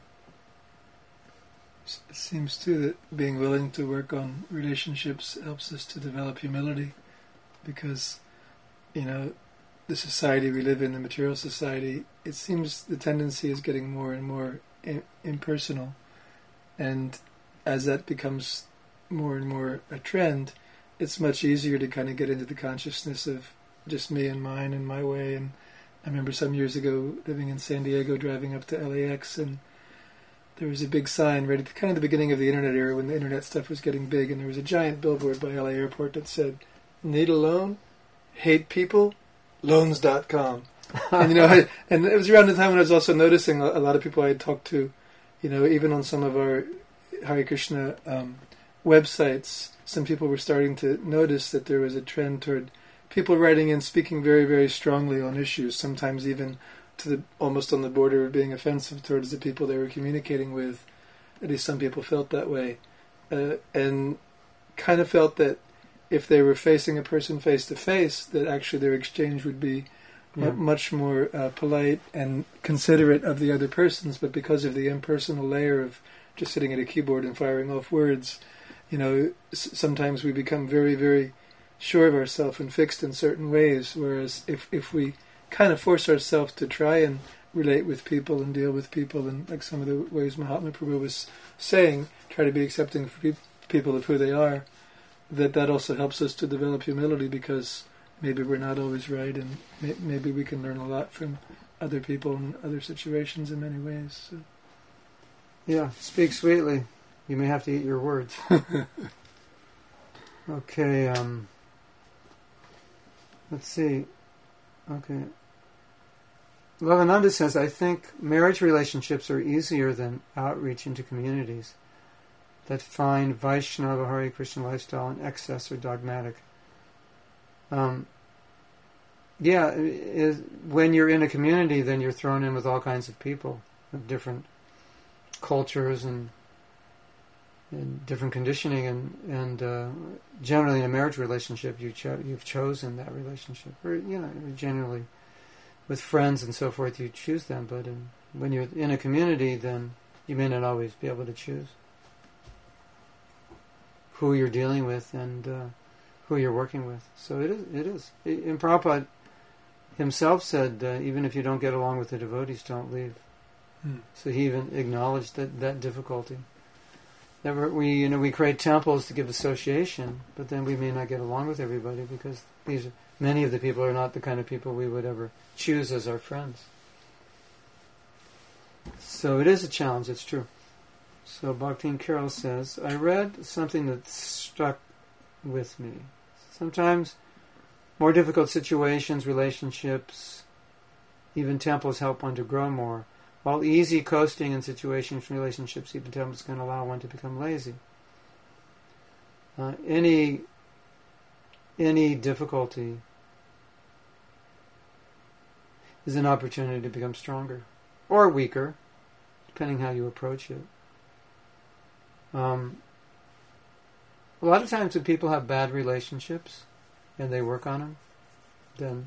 It seems too that being willing to work on relationships helps us to develop humility, because, you know, the society we live in, the material society, it seems the tendency is getting more and more in, impersonal. And as that becomes more and more a trend, it's much easier to kind of get into the consciousness of just me and mine and my way. And I remember some years ago living in San Diego, driving up to L A X, and there was a big sign right at the kind of the beginning of the internet era when the internet stuff was getting big, and there was a giant billboard by L A Airport that said, "Need a loan? Hate people? Loans dot com." And, you know, I, and it was around the time when I was also noticing a, a lot of people I had talked to, you know, even on some of our Hare Krishna um, websites, some people were starting to notice that there was a trend toward people writing in, speaking very, very strongly on issues, sometimes even to the almost on the border of being offensive towards the people they were communicating with. At least some people felt that way, uh, and kind of felt that if they were facing a person face to face, that actually their exchange would be Yeah. m- much more uh, polite and considerate of the other persons. But because of the impersonal layer of just sitting at a keyboard and firing off words, you know, s- sometimes we become very, very sure of ourselves and fixed in certain ways. Whereas if if we kind of force ourselves to try and relate with people and deal with people, and like some of the ways Mahatma Prabhu was saying, try to be accepting for pe- people of who they are, that that also helps us to develop humility, because maybe we're not always right, and may- maybe we can learn a lot from other people and other situations in many ways. So. Yeah, speak sweetly. You may have to eat your words. Okay, um, let's see. Okay. Lavananda says, I think marriage relationships are easier than outreach into communities that find Vaishnava Hare Krishna lifestyle in excess or dogmatic. Um, yeah, is, when you're in a community, then you're thrown in with all kinds of people of different cultures and, and different conditioning, and and uh, generally in a marriage relationship, you cho- you've chosen that relationship, or you know, generally with friends and so forth, you choose them. But in, when you're in a community, then you may not always be able to choose who you're dealing with and uh, who you're working with. So it is. It is. And Prabhupada himself said, uh, even if you don't get along with the devotees, don't leave. Hmm. So he even acknowledged that, that difficulty. That we're, we, you know, we create temples to give association, but then we may not get along with everybody, because these many of the people are not the kind of people we would ever choose as our friends. So it is a challenge. It's true. So Bhakti Carol says, I read something that struck with me. Sometimes more difficult situations, relationships, even temples help one to grow more, while easy coasting in situations, relationships, even temples can allow one to become lazy. Uh, any any difficulty is an opportunity to become stronger or weaker, depending how you approach it. Um, a lot of times when people have bad relationships and they work on them, then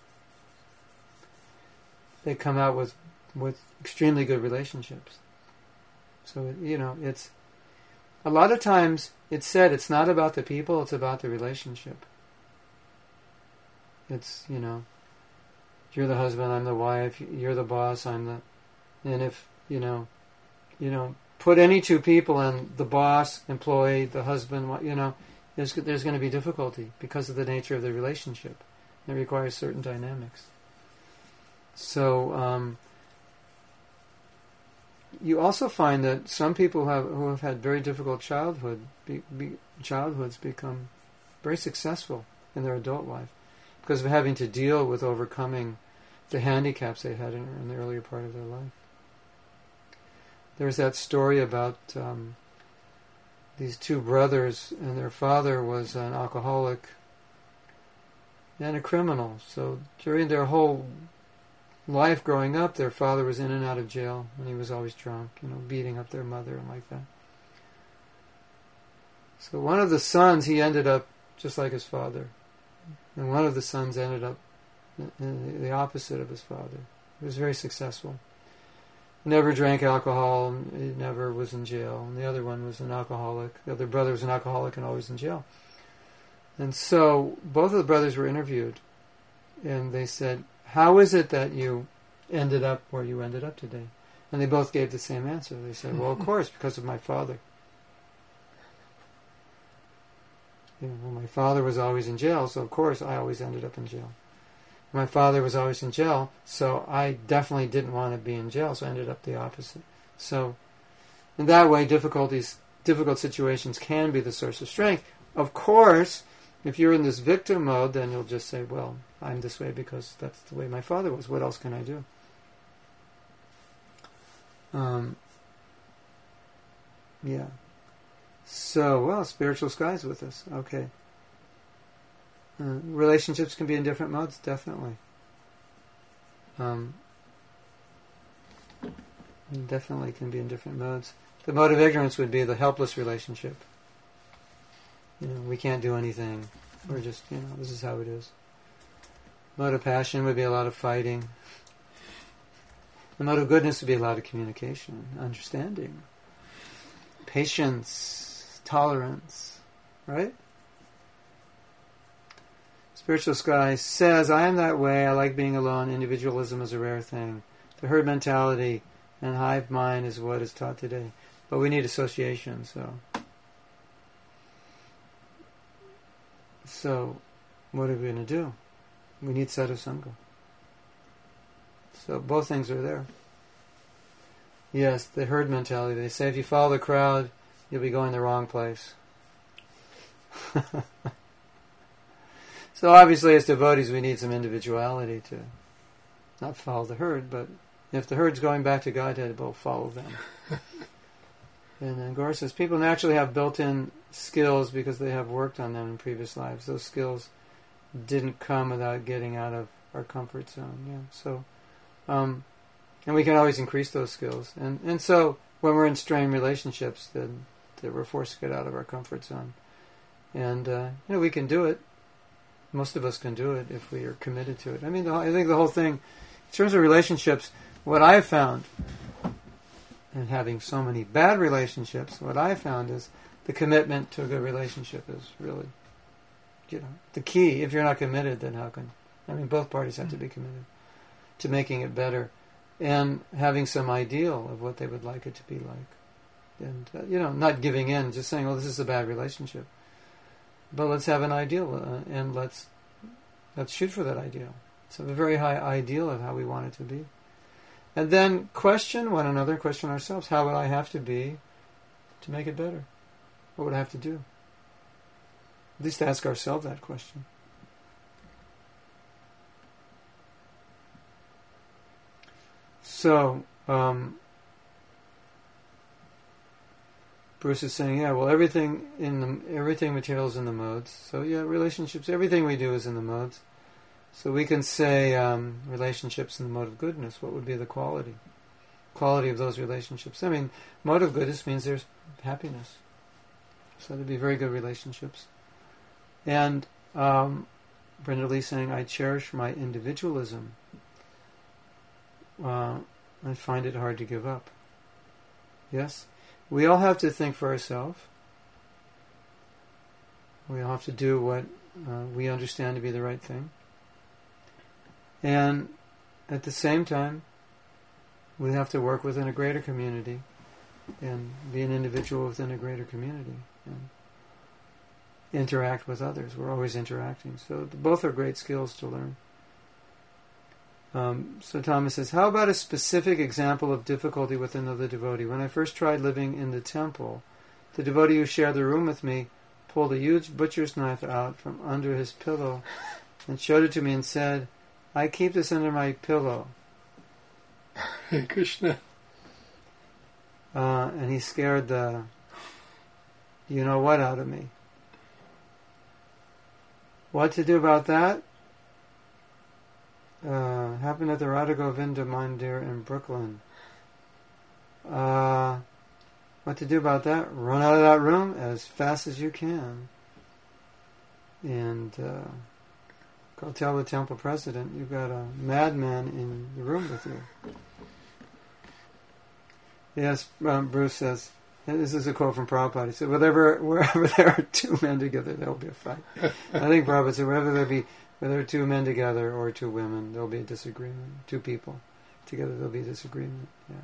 they come out with with extremely good relationships. So, you know, it's a lot of times it's said it's not about the people, it's about the relationship. It's, you know, you're the husband, I'm the wife, you're the boss, I'm the... And if, you know, you know, put any two people in, the boss, employee, the husband, you know, there's there's going to be difficulty because of the nature of the relationship. It requires certain dynamics. So, um, you also find that some people have who have had very difficult childhood, be, be, childhoods become very successful in their adult life because of having to deal with overcoming the handicaps they had in, in the earlier part of their life. There's that story about um, these two brothers, and their father was an alcoholic and a criminal. So during their whole life growing up, their father was in and out of jail, and he was always drunk, you know, beating up their mother and like that. So one of the sons, he ended up just like his father. And one of the sons ended up in the opposite of his father. He was very successful. He never drank alcohol, he never was in jail. And the other one was an alcoholic. The other brother was an alcoholic and always in jail. And so both of the brothers were interviewed. And they said, how is it that you ended up where you ended up today? And they both gave the same answer. They said, well, of course, because of my father. You know, well, my father was always in jail, so of course I always ended up in jail. My father was always in jail, so I definitely didn't want to be in jail, so I ended up the opposite. So, in that way, difficulties, difficult situations can be the source of strength. Of course, if you're in this victim mode, then you'll just say, well, I'm this way because that's the way my father was. What else can I do? Um, yeah. So, well, spiritual sky's with us. Okay. Uh, relationships can be in different modes, definitely. Um, definitely can be in different modes. The mode of ignorance would be the helpless relationship. You know, we can't do anything. We're just, you know, this is how it is. Mode of passion would be a lot of fighting. The mode of goodness would be a lot of communication, understanding, patience, tolerance, right? Spiritual Sky says, I am that way, I like being alone, individualism is a rare thing. The herd mentality and hive mind is what is taught today. But we need association, so... So, what are we going to do? We need sadhusanga. So both things are there. Yes, the herd mentality. They say if you follow the crowd, you'll be going the wrong place. So obviously as devotees we need some individuality to not follow the herd, but if the herd's going back to Godhead, we'll follow them. And then Gaur says, people naturally have built-in skills because they have worked on them in previous lives. Those skills didn't come without getting out of our comfort zone. Yeah. So, um, and we can always increase those skills. And and so when we're in strained relationships, then that we're forced to get out of our comfort zone. And uh, you know, we can do it. Most of us can do it if we are committed to it. I mean, the, I think the whole thing, in terms of relationships, what I have found, and having so many bad relationships, what I have found is the commitment to a good relationship is really, you know, the key. If you're not committed, then how can... I mean, both parties have to be committed to making it better and having some ideal of what they would like it to be like. And, uh, you know, not giving in, just saying, oh, this is a bad relationship. But let's have an ideal uh, and let's let's shoot for that ideal. Let's have a very high ideal of how we want it to be. And then question one another, question ourselves, how would I have to be to make it better? What would I have to do? At least ask ourselves that question. So, um, Bruce is saying, yeah, well, everything in the everything material is in the modes. So, yeah, relationships, everything we do is in the modes. So we can say um, relationships in the mode of goodness. What would be the quality? Quality of those relationships. I mean, mode of goodness means there's happiness. So there'd be very good relationships. And um, Brenda Lee saying, I cherish my individualism. Uh, I find it hard to give up. Yes? We all have to think for ourselves. We all have to do what uh, we understand to be the right thing. And at the same time, we have to work within a greater community and be an individual within a greater community and interact with others. We're always interacting. So both are great skills to learn. Um, so Thomas says, how about a specific example of difficulty with another devotee? When I first tried living in the temple, the devotee who shared the room with me pulled a huge butcher's knife out from under his pillow and showed it to me and said, I keep this under my pillow. Hare Krishna. Uh, and he scared the you know what out of me. What to do about that? Uh, happened at the Radha Govinda Mandir in Brooklyn. Uh, what to do about that? Run out of that room as fast as you can. And uh, go tell the temple president you've got a madman in the room with you. Yes, um, Bruce says, this is a quote from Prabhupada. He said, wherever, wherever there are two men together, there will be a fight. I think Prabhupada said, wherever there be, whether two men together or two women, there will be a disagreement. Two people together, there will be a disagreement. Yeah.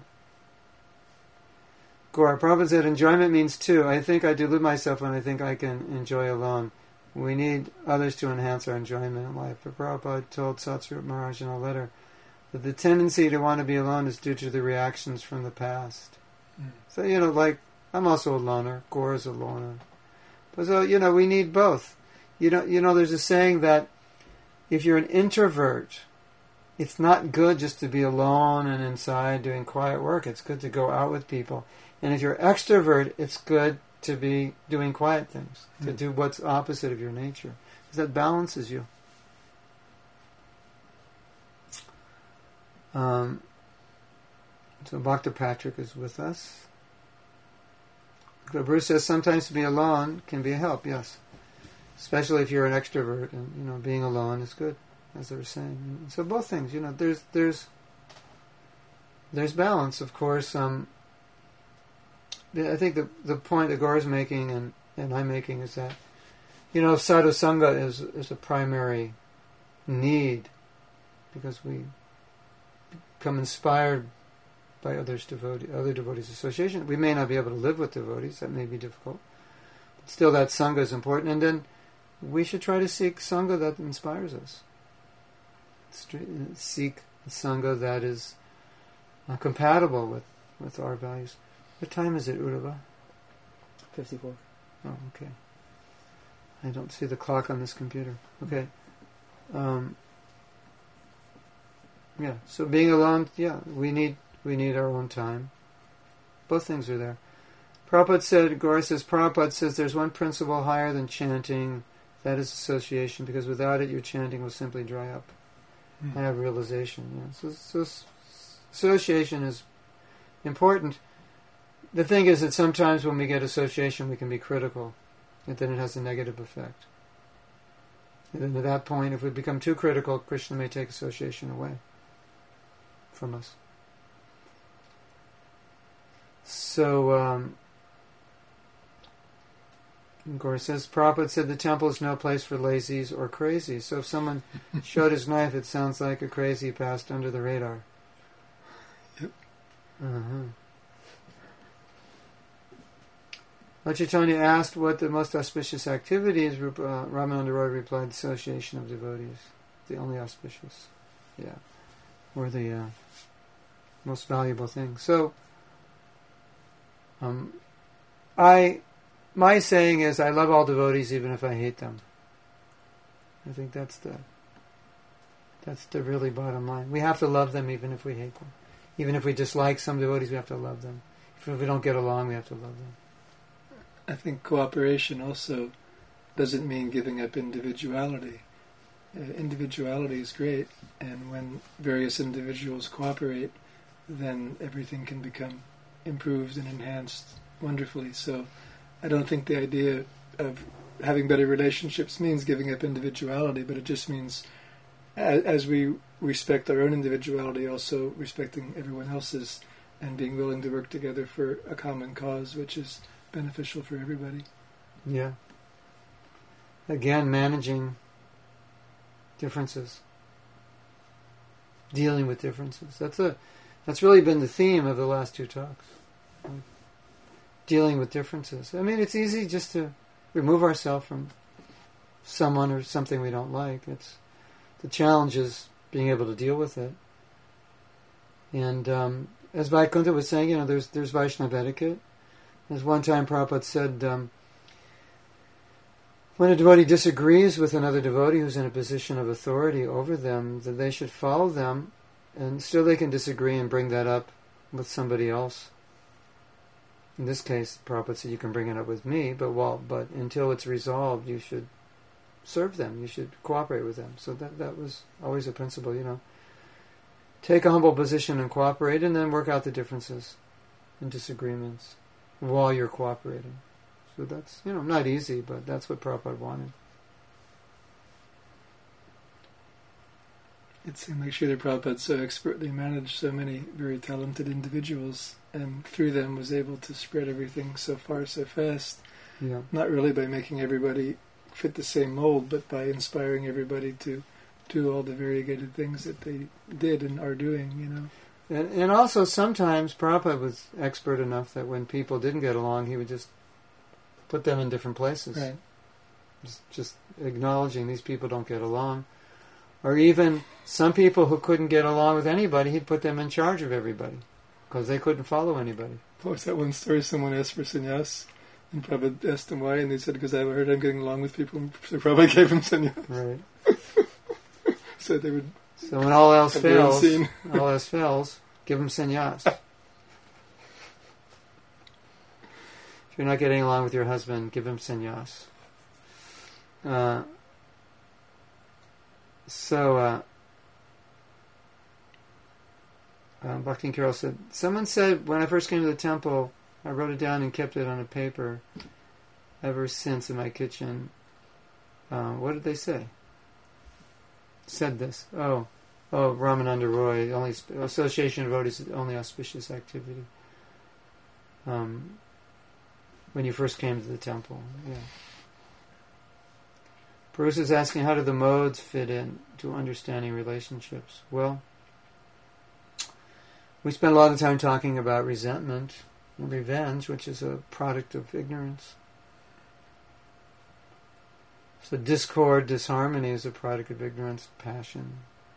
Gaura, Prabhupada said, enjoyment means two. I think I delude myself when I think I can enjoy alone. We need others to enhance our enjoyment in life. But Prabhupada told Satsrup Maharaj in a letter that the tendency to want to be alone is due to the reactions from the past. Mm. So, you know, like, I'm also a loner. Gaura's a loner. But so, you know, we need both. You know, you know, there's a saying that if you're an introvert, it's not good just to be alone and inside doing quiet work. It's good to go out with people. And if you're extrovert, it's good to be doing quiet things, mm. to do what's opposite of your nature. Because that balances you. Um, so Bhakta Patrick is with us. Bruce says sometimes to be alone can be a help, yes. Especially if you're an extrovert, and you know, being alone is good, as they were saying. And so both things, you know, there's there's there's balance, of course. Um, I think the the point that Gaura's making and, and I'm making is that, you know, sadhu sangha is is a primary need because we become inspired by others devotee, other devotees' association. We may not be able to live with devotees; that may be difficult. But still, that sangha is important, and then we should try to seek sangha that inspires us. Seek sangha that is uh, compatible with, with our values. What time is it, Uddhava? fifty-four. Oh, okay. I don't see the clock on this computer. Okay. Um, yeah, so being alone, yeah, we need we need our own time. Both things are there. Prabhupada said, Gaura says, Prabhupada says there's one principle higher than chanting, that is association, because without it your chanting will simply dry up. Mm. I have realization. Yeah. So, so association is important. The thing is that sometimes when we get association we can be critical, and then it has a negative effect. And then at that point, if we become too critical, Krishna may take association away from us. So, um, Gaura says, Prabhupada said the temple is no place for lazies or crazies. So if someone showed his knife, it sounds like a crazy passed under the radar. Yep. Uh-huh. Chaitanya asked what the most auspicious activity is. Uh, Ramananda Roy replied, association of devotees. The only auspicious. Yeah. Or the uh, most valuable thing. So, um, I, my saying is, I love all devotees even if I hate them. I think that's the, that's the really bottom line. We have to love them even if we hate them. Even if we dislike some devotees, we have to love them. If we don't get along, we have to love them. I think cooperation also doesn't mean giving up individuality. Uh, individuality is great, and when various individuals cooperate, then everything can become improved and enhanced wonderfully. So I don't think the idea of having better relationships means giving up individuality, but it just means as, as we respect our own individuality, also respecting everyone else's and being willing to work together for a common cause, which is beneficial for everybody. Yeah. Again, managing differences. Dealing with differences. That's a that's really been the theme of the last two talks. Like, dealing with differences. I mean, it's easy just to remove ourselves from someone or something we don't like. It's the challenge is being able to deal with it. And um, as Vaikuntha was saying, you know, there's there's Vaishnava etiquette. There's one time Prabhupada said, um, when a devotee disagrees with another devotee who's in a position of authority over them, that they should follow them, and still they can disagree and bring that up with somebody else. in this case, Prabhupada said you can bring it up with me, but while, but until it's resolved, you should serve them. You should cooperate with them. So that that was always a principle, you know. Take a humble position and cooperate, and then work out the differences and disagreements while you're cooperating. So that's, you know, not easy, but that's what Prabhupada wanted. It seemed like Srila Prabhupada so expertly managed so many very talented individuals, and through them was able to spread everything so far, so fast. Yeah. Not really by making everybody fit the same mold, but by inspiring everybody to do all the variegated things that they did and are doing, you know. And, and also sometimes Prabhupada was expert enough that when people didn't get along, he would just put them in different places. Right. Just, just acknowledging these people don't get along. Or even some people who couldn't get along with anybody, he'd put them in charge of everybody because they couldn't follow anybody. What was that one story? Someone asked for sannyas, and Prabhupada asked them why, and they said, because I heard I'm getting along with people, so Prabhupada gave them sannyas. Right. So they would... So when all else have their own fails, scene. all else fails, give them sannyas. If you're not getting along with your husband, give him sannyas. Uh, so, uh, uh, Bhakti Carol said, someone said, when I first came to the temple, I wrote it down and kept it on a paper ever since in my kitchen. Uh, what did they say? Said this. Oh, oh, Ramananda Roy, only Association of Devotees, only auspicious activity. Um, when you first came to the temple, yeah. Bruce is asking, how do the modes fit in to understanding relationships? Well, we spent a lot of time talking about resentment and revenge, which is a product of ignorance. So discord, disharmony is a product of ignorance, passion.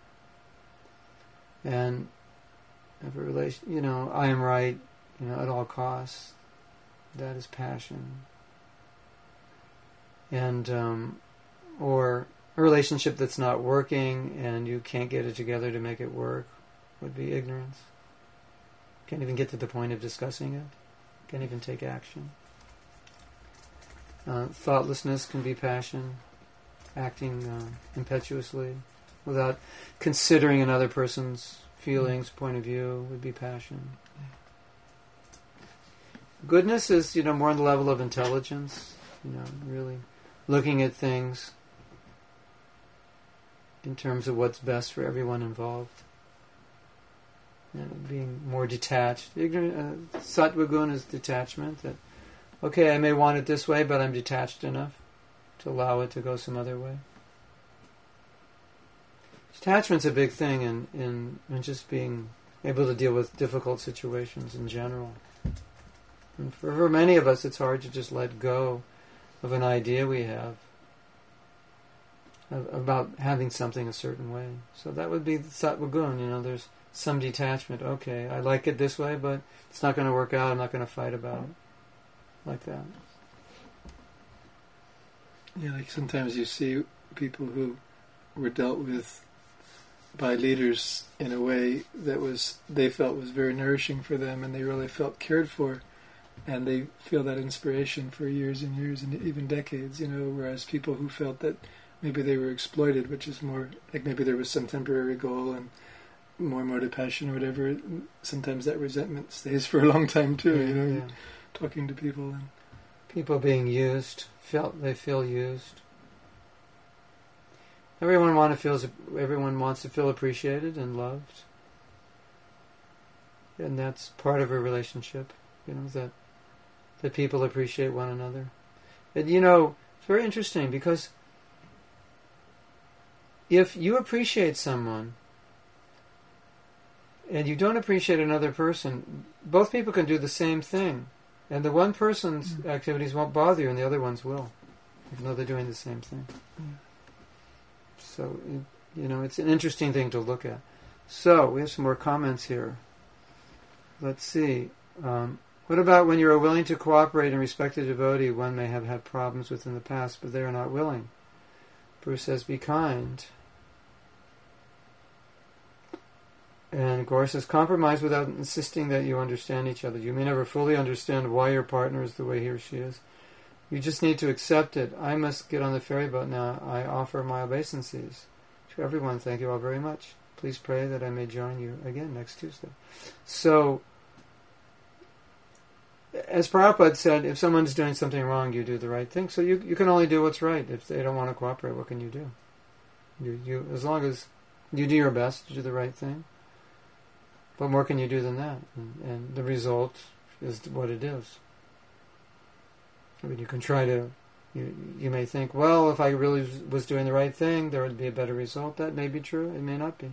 And if a relation, you know, I am right, you know, at all costs, that is passion. And, um, or a relationship that's not working and you can't get it together to make it work would be ignorance. Can't even get to the point of discussing it. Can't even take action. Uh, thoughtlessness can be passion. Acting uh, impetuously without considering another person's feelings, point of view would be passion. Goodness is, you know, more on the level of intelligence, you know, really looking at things in terms of what's best for everyone involved. And being more detached. Ignorant, uh, Sattva guna is detachment. That, okay, I may want it this way, but I'm detached enough to allow it to go some other way. Detachment's a big thing in, in, in just being able to deal with difficult situations in general. And for, for many of us, it's hard to just let go of an idea we have of, about having something a certain way. So that would be the Sattva guna, you know, there's some detachment. Okay, I like it this way, but it's not going to work out. I'm not going to fight about it. Like that. Yeah, like sometimes you see people who were dealt with by leaders in a way that was they felt was very nourishing for them, and they really felt cared for, and they feel that inspiration for years and years and even decades, you know, whereas people who felt that maybe they were exploited, which is more like maybe there was some temporary goal and more motive, passion, or whatever, sometimes that resentment stays for a long time too, Yeah, you know, yeah. talking to people. And People being used, felt they feel used. Everyone want to feels everyone wants to feel appreciated and loved. And that's part of a relationship, you know, that that people appreciate one another. And you know, it's very interesting because if you appreciate someone and you don't appreciate another person, both people can do the same thing. And the one person's mm. activities won't bother you and the other ones will, even though they're doing the same thing. Mm. So, it, you know, it's an interesting thing to look at. So, we have some more comments here. Let's see. Um, what about when you are willing to cooperate and respect a devotee, one may have had problems with in the past, but they are not willing? Bruce says, be kind. And Gore says, compromise without insisting that you understand each other. You may never fully understand why your partner is the way he or she is. You just need to accept it. I must get on the ferry boat now. I offer my obeisances to everyone. Thank you all very much. Please pray that I may join you again next Tuesday. So, as Prabhupada said, if someone's doing something wrong, you do the right thing. So you you can only do what's right. If they don't want to cooperate, what can you do? You you as long as you do your best to do the right thing. What more can you do than that? And, and the result is what it is. I mean, you can try to. You you may think, well, if I really was doing the right thing, there would be a better result. That may be true. It may not be.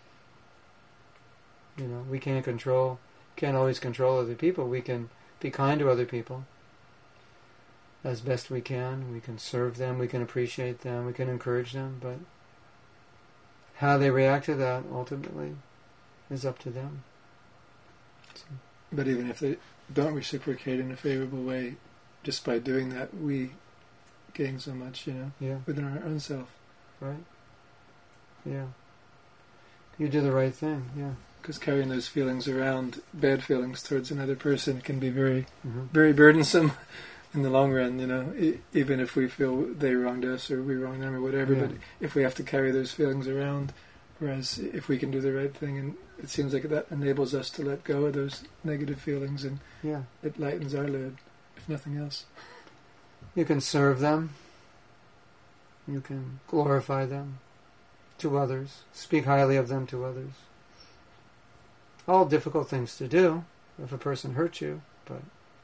You know, we can't control, can't always control other people. We can be kind to other people as best we can. We can serve them. We can appreciate them. We can encourage them. But how they react to that ultimately is up to them. So. But even if they don't reciprocate in a favorable way, just by doing that, we gain so much, you know, yeah. within our own self. Right? Yeah. You do the right thing, yeah. Because carrying those feelings around, bad feelings towards another person, can be very, mm-hmm. very burdensome in the long run, you know, e- even if we feel they wronged us or we wronged them or whatever, yeah. but if we have to carry those feelings around, whereas if we can do the right thing, and it seems like that enables us to let go of those negative feelings, and yeah. it lightens our load, if nothing else. You can serve them. You can glorify them to others. Speak highly of them to others. All difficult things to do if a person hurts you, but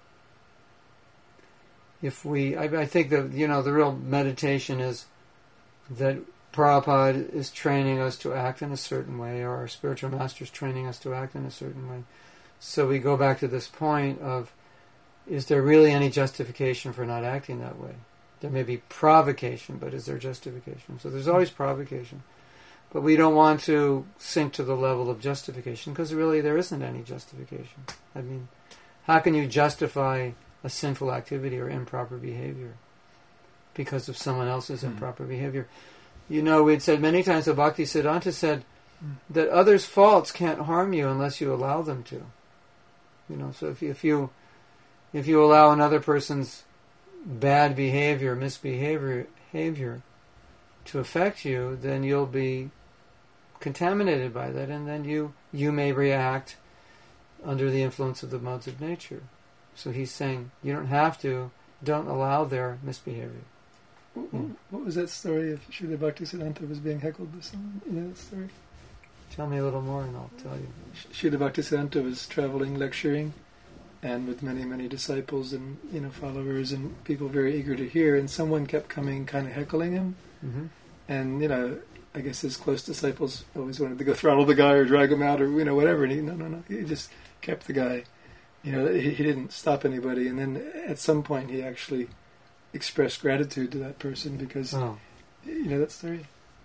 if we, I, I think that, you know, the real meditation is that Prabhupada is training us to act in a certain way, or our spiritual master is training us to act in a certain way. So we go back to this point of, is there really any justification for not acting that way? There may be provocation, but is there justification? So there's always provocation. But we don't want to sink to the level of justification, because really there isn't any justification. I mean, how can you justify a sinful activity or improper behavior because of someone else's mm. improper behavior? You know, we'd said many times that Bhaktisiddhanta said mm. that others' faults can't harm you unless you allow them to. You know, so if you, if you if you allow another person's bad behavior, misbehavior behavior to affect you, then you'll be contaminated by that, and then you you may react under the influence of the modes of nature. So he's saying you don't have to, don't allow their misbehavior. What, yeah. what was that story of Srila Bhaktisiddhanta was being heckled by someone? You know that story? Tell me a little more and I'll tell you. Srila Bhaktisiddhanta was traveling, lecturing, and with many, many disciples and, you know, followers and people very eager to hear, and someone kept coming kind of heckling him. Mm-hmm. And, you know, I guess his close disciples always wanted to go throttle the guy or drag him out or, you know, whatever. And he, no, no, no. He just kept the guy. You know, he, he didn't stop anybody. And then at some point he actually expressed gratitude to that person because, oh. you know that story?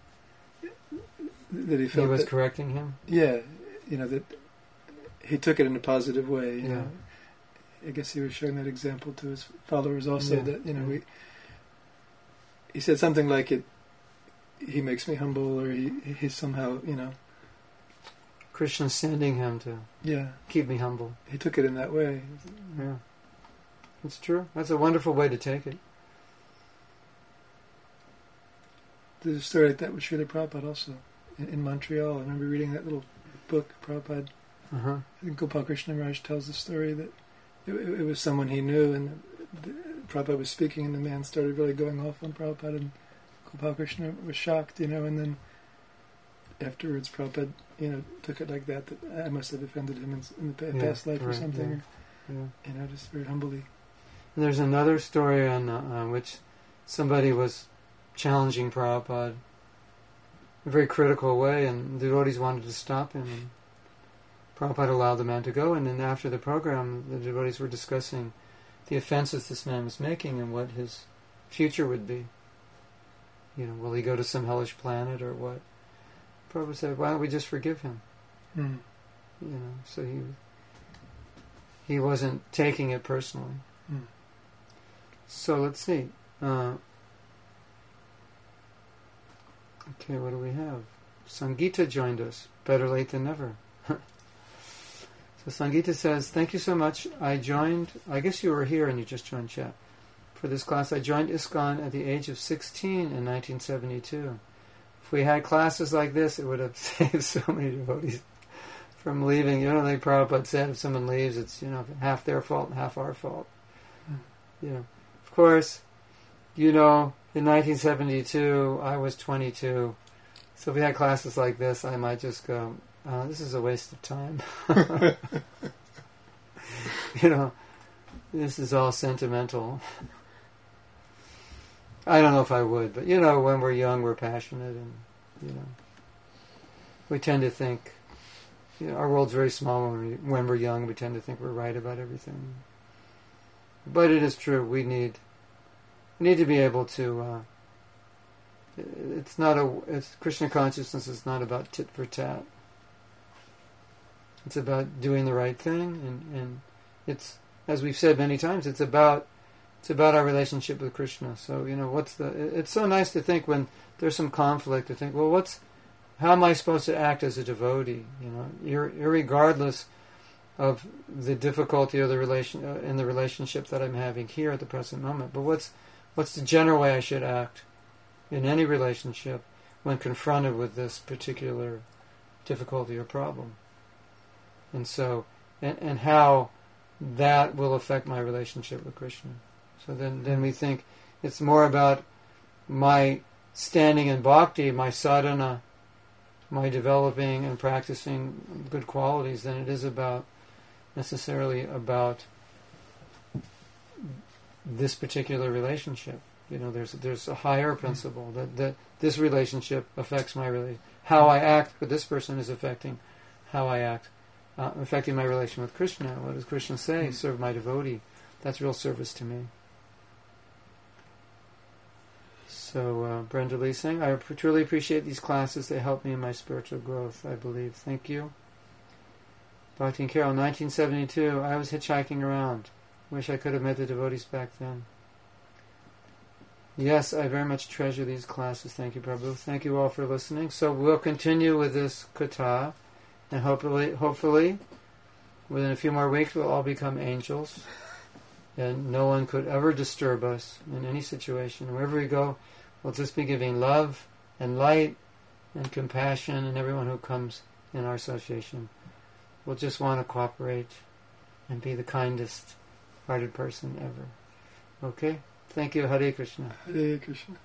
That he felt He was that, correcting him? Yeah. You know, that he took it in a positive way. You yeah. know. I guess he was showing that example to his followers also, yeah. that, you know, yeah. we... He said something like, "It. He makes me humble," or he, he somehow, you know... Krishna's sending him to yeah. keep me humble. He took it in that way. Yeah. It's true. That's a wonderful way to take it. There's a story like that with Srila Prabhupada also, in, in Montreal. I remember reading that little book, Prabhupada. Uh-huh. I think Gopal Krishna Maharaj tells the story that it, it, it was someone he knew, and the, Prabhupada was speaking, and the man started really going off on Prabhupada, and Gopal Krishna was shocked, you know, and then afterwards Prabhupada, you know, took it like that, that I must have offended him in, in the yeah, past life right, or something, yeah, or, yeah. you know, just very humbly. And there's another story on uh, on which somebody was challenging Prabhupada in a very critical way, and the devotees wanted to stop him, and Prabhupada allowed the man to go, and then after the program, the devotees were discussing the offenses this man was making and what his future would be. You know, will he go to some hellish planet or what? Prabhupada said, why don't we just forgive him? Mm. You know, so he he wasn't taking it personally. Mm. So let's see. Uh, okay, what do we have? Sangeeta joined us. Better late than never. So Sangeeta says, thank you so much. I joined, I guess you were here and you just joined chat. For this class, I joined ISKCON at the age of sixteen in nineteen seventy-two. If we had classes like this, it would have saved so many devotees from leaving. You know, like Prabhupada said, if someone leaves, it's, you know, half their fault and half our fault. Mm. You know, of course, you know, in nineteen seventy-two, I was twenty-two. So if we had classes like this, I might just go, oh, this is a waste of time. You know, this is all sentimental. I don't know if I would, but, you know, when we're young, we're passionate, and, you know, we tend to think, you know, our world's very small when, we, when we're young. We tend to think we're right about everything. But it is true. We need we need to be able to. Uh, it's not a. It's, Krishna consciousness is not about tit for tat. It's about doing the right thing, and, and it's, as we've said many times, it's about it's about our relationship with Krishna. So, you know, what's the? It's so nice to think when there's some conflict to think, well, what's how am I supposed to act as a devotee? You know, ir- irregardless of the difficulty or the relation uh, in the relationship that I'm having here at the present moment. But what's what's the general way I should act in any relationship when confronted with this particular difficulty or problem? And so, and, and how that will affect my relationship with Krishna. So then, then we think it's more about my standing in bhakti, my sadhana, my developing and practicing good qualities than it is about necessarily about this particular relationship. You know, there's there's a higher principle that, that this relationship affects my relation. How I act with this person is affecting how I act, uh, affecting my relation with Krishna. What does Krishna say? Mm-hmm. Serve my devotee. That's real service to me. So, uh, Brenda Lee saying, I truly appreciate these classes. They help me in my spiritual growth, I believe. Thank you. Bhakti and Carol, nineteen seventy-two, I was hitchhiking around. Wish I could have met the devotees back then. Yes, I very much treasure these classes. Thank you, Prabhu. Thank you all for listening. So we'll continue with this katha, and hopefully, hopefully, within a few more weeks, we'll all become angels, and no one could ever disturb us in any situation. Wherever we go, we'll just be giving love and light and compassion, and everyone who comes in our association will just want to cooperate and be the kindest hearted person ever. Okay? Thank you. Hare Krishna. Hare Krishna.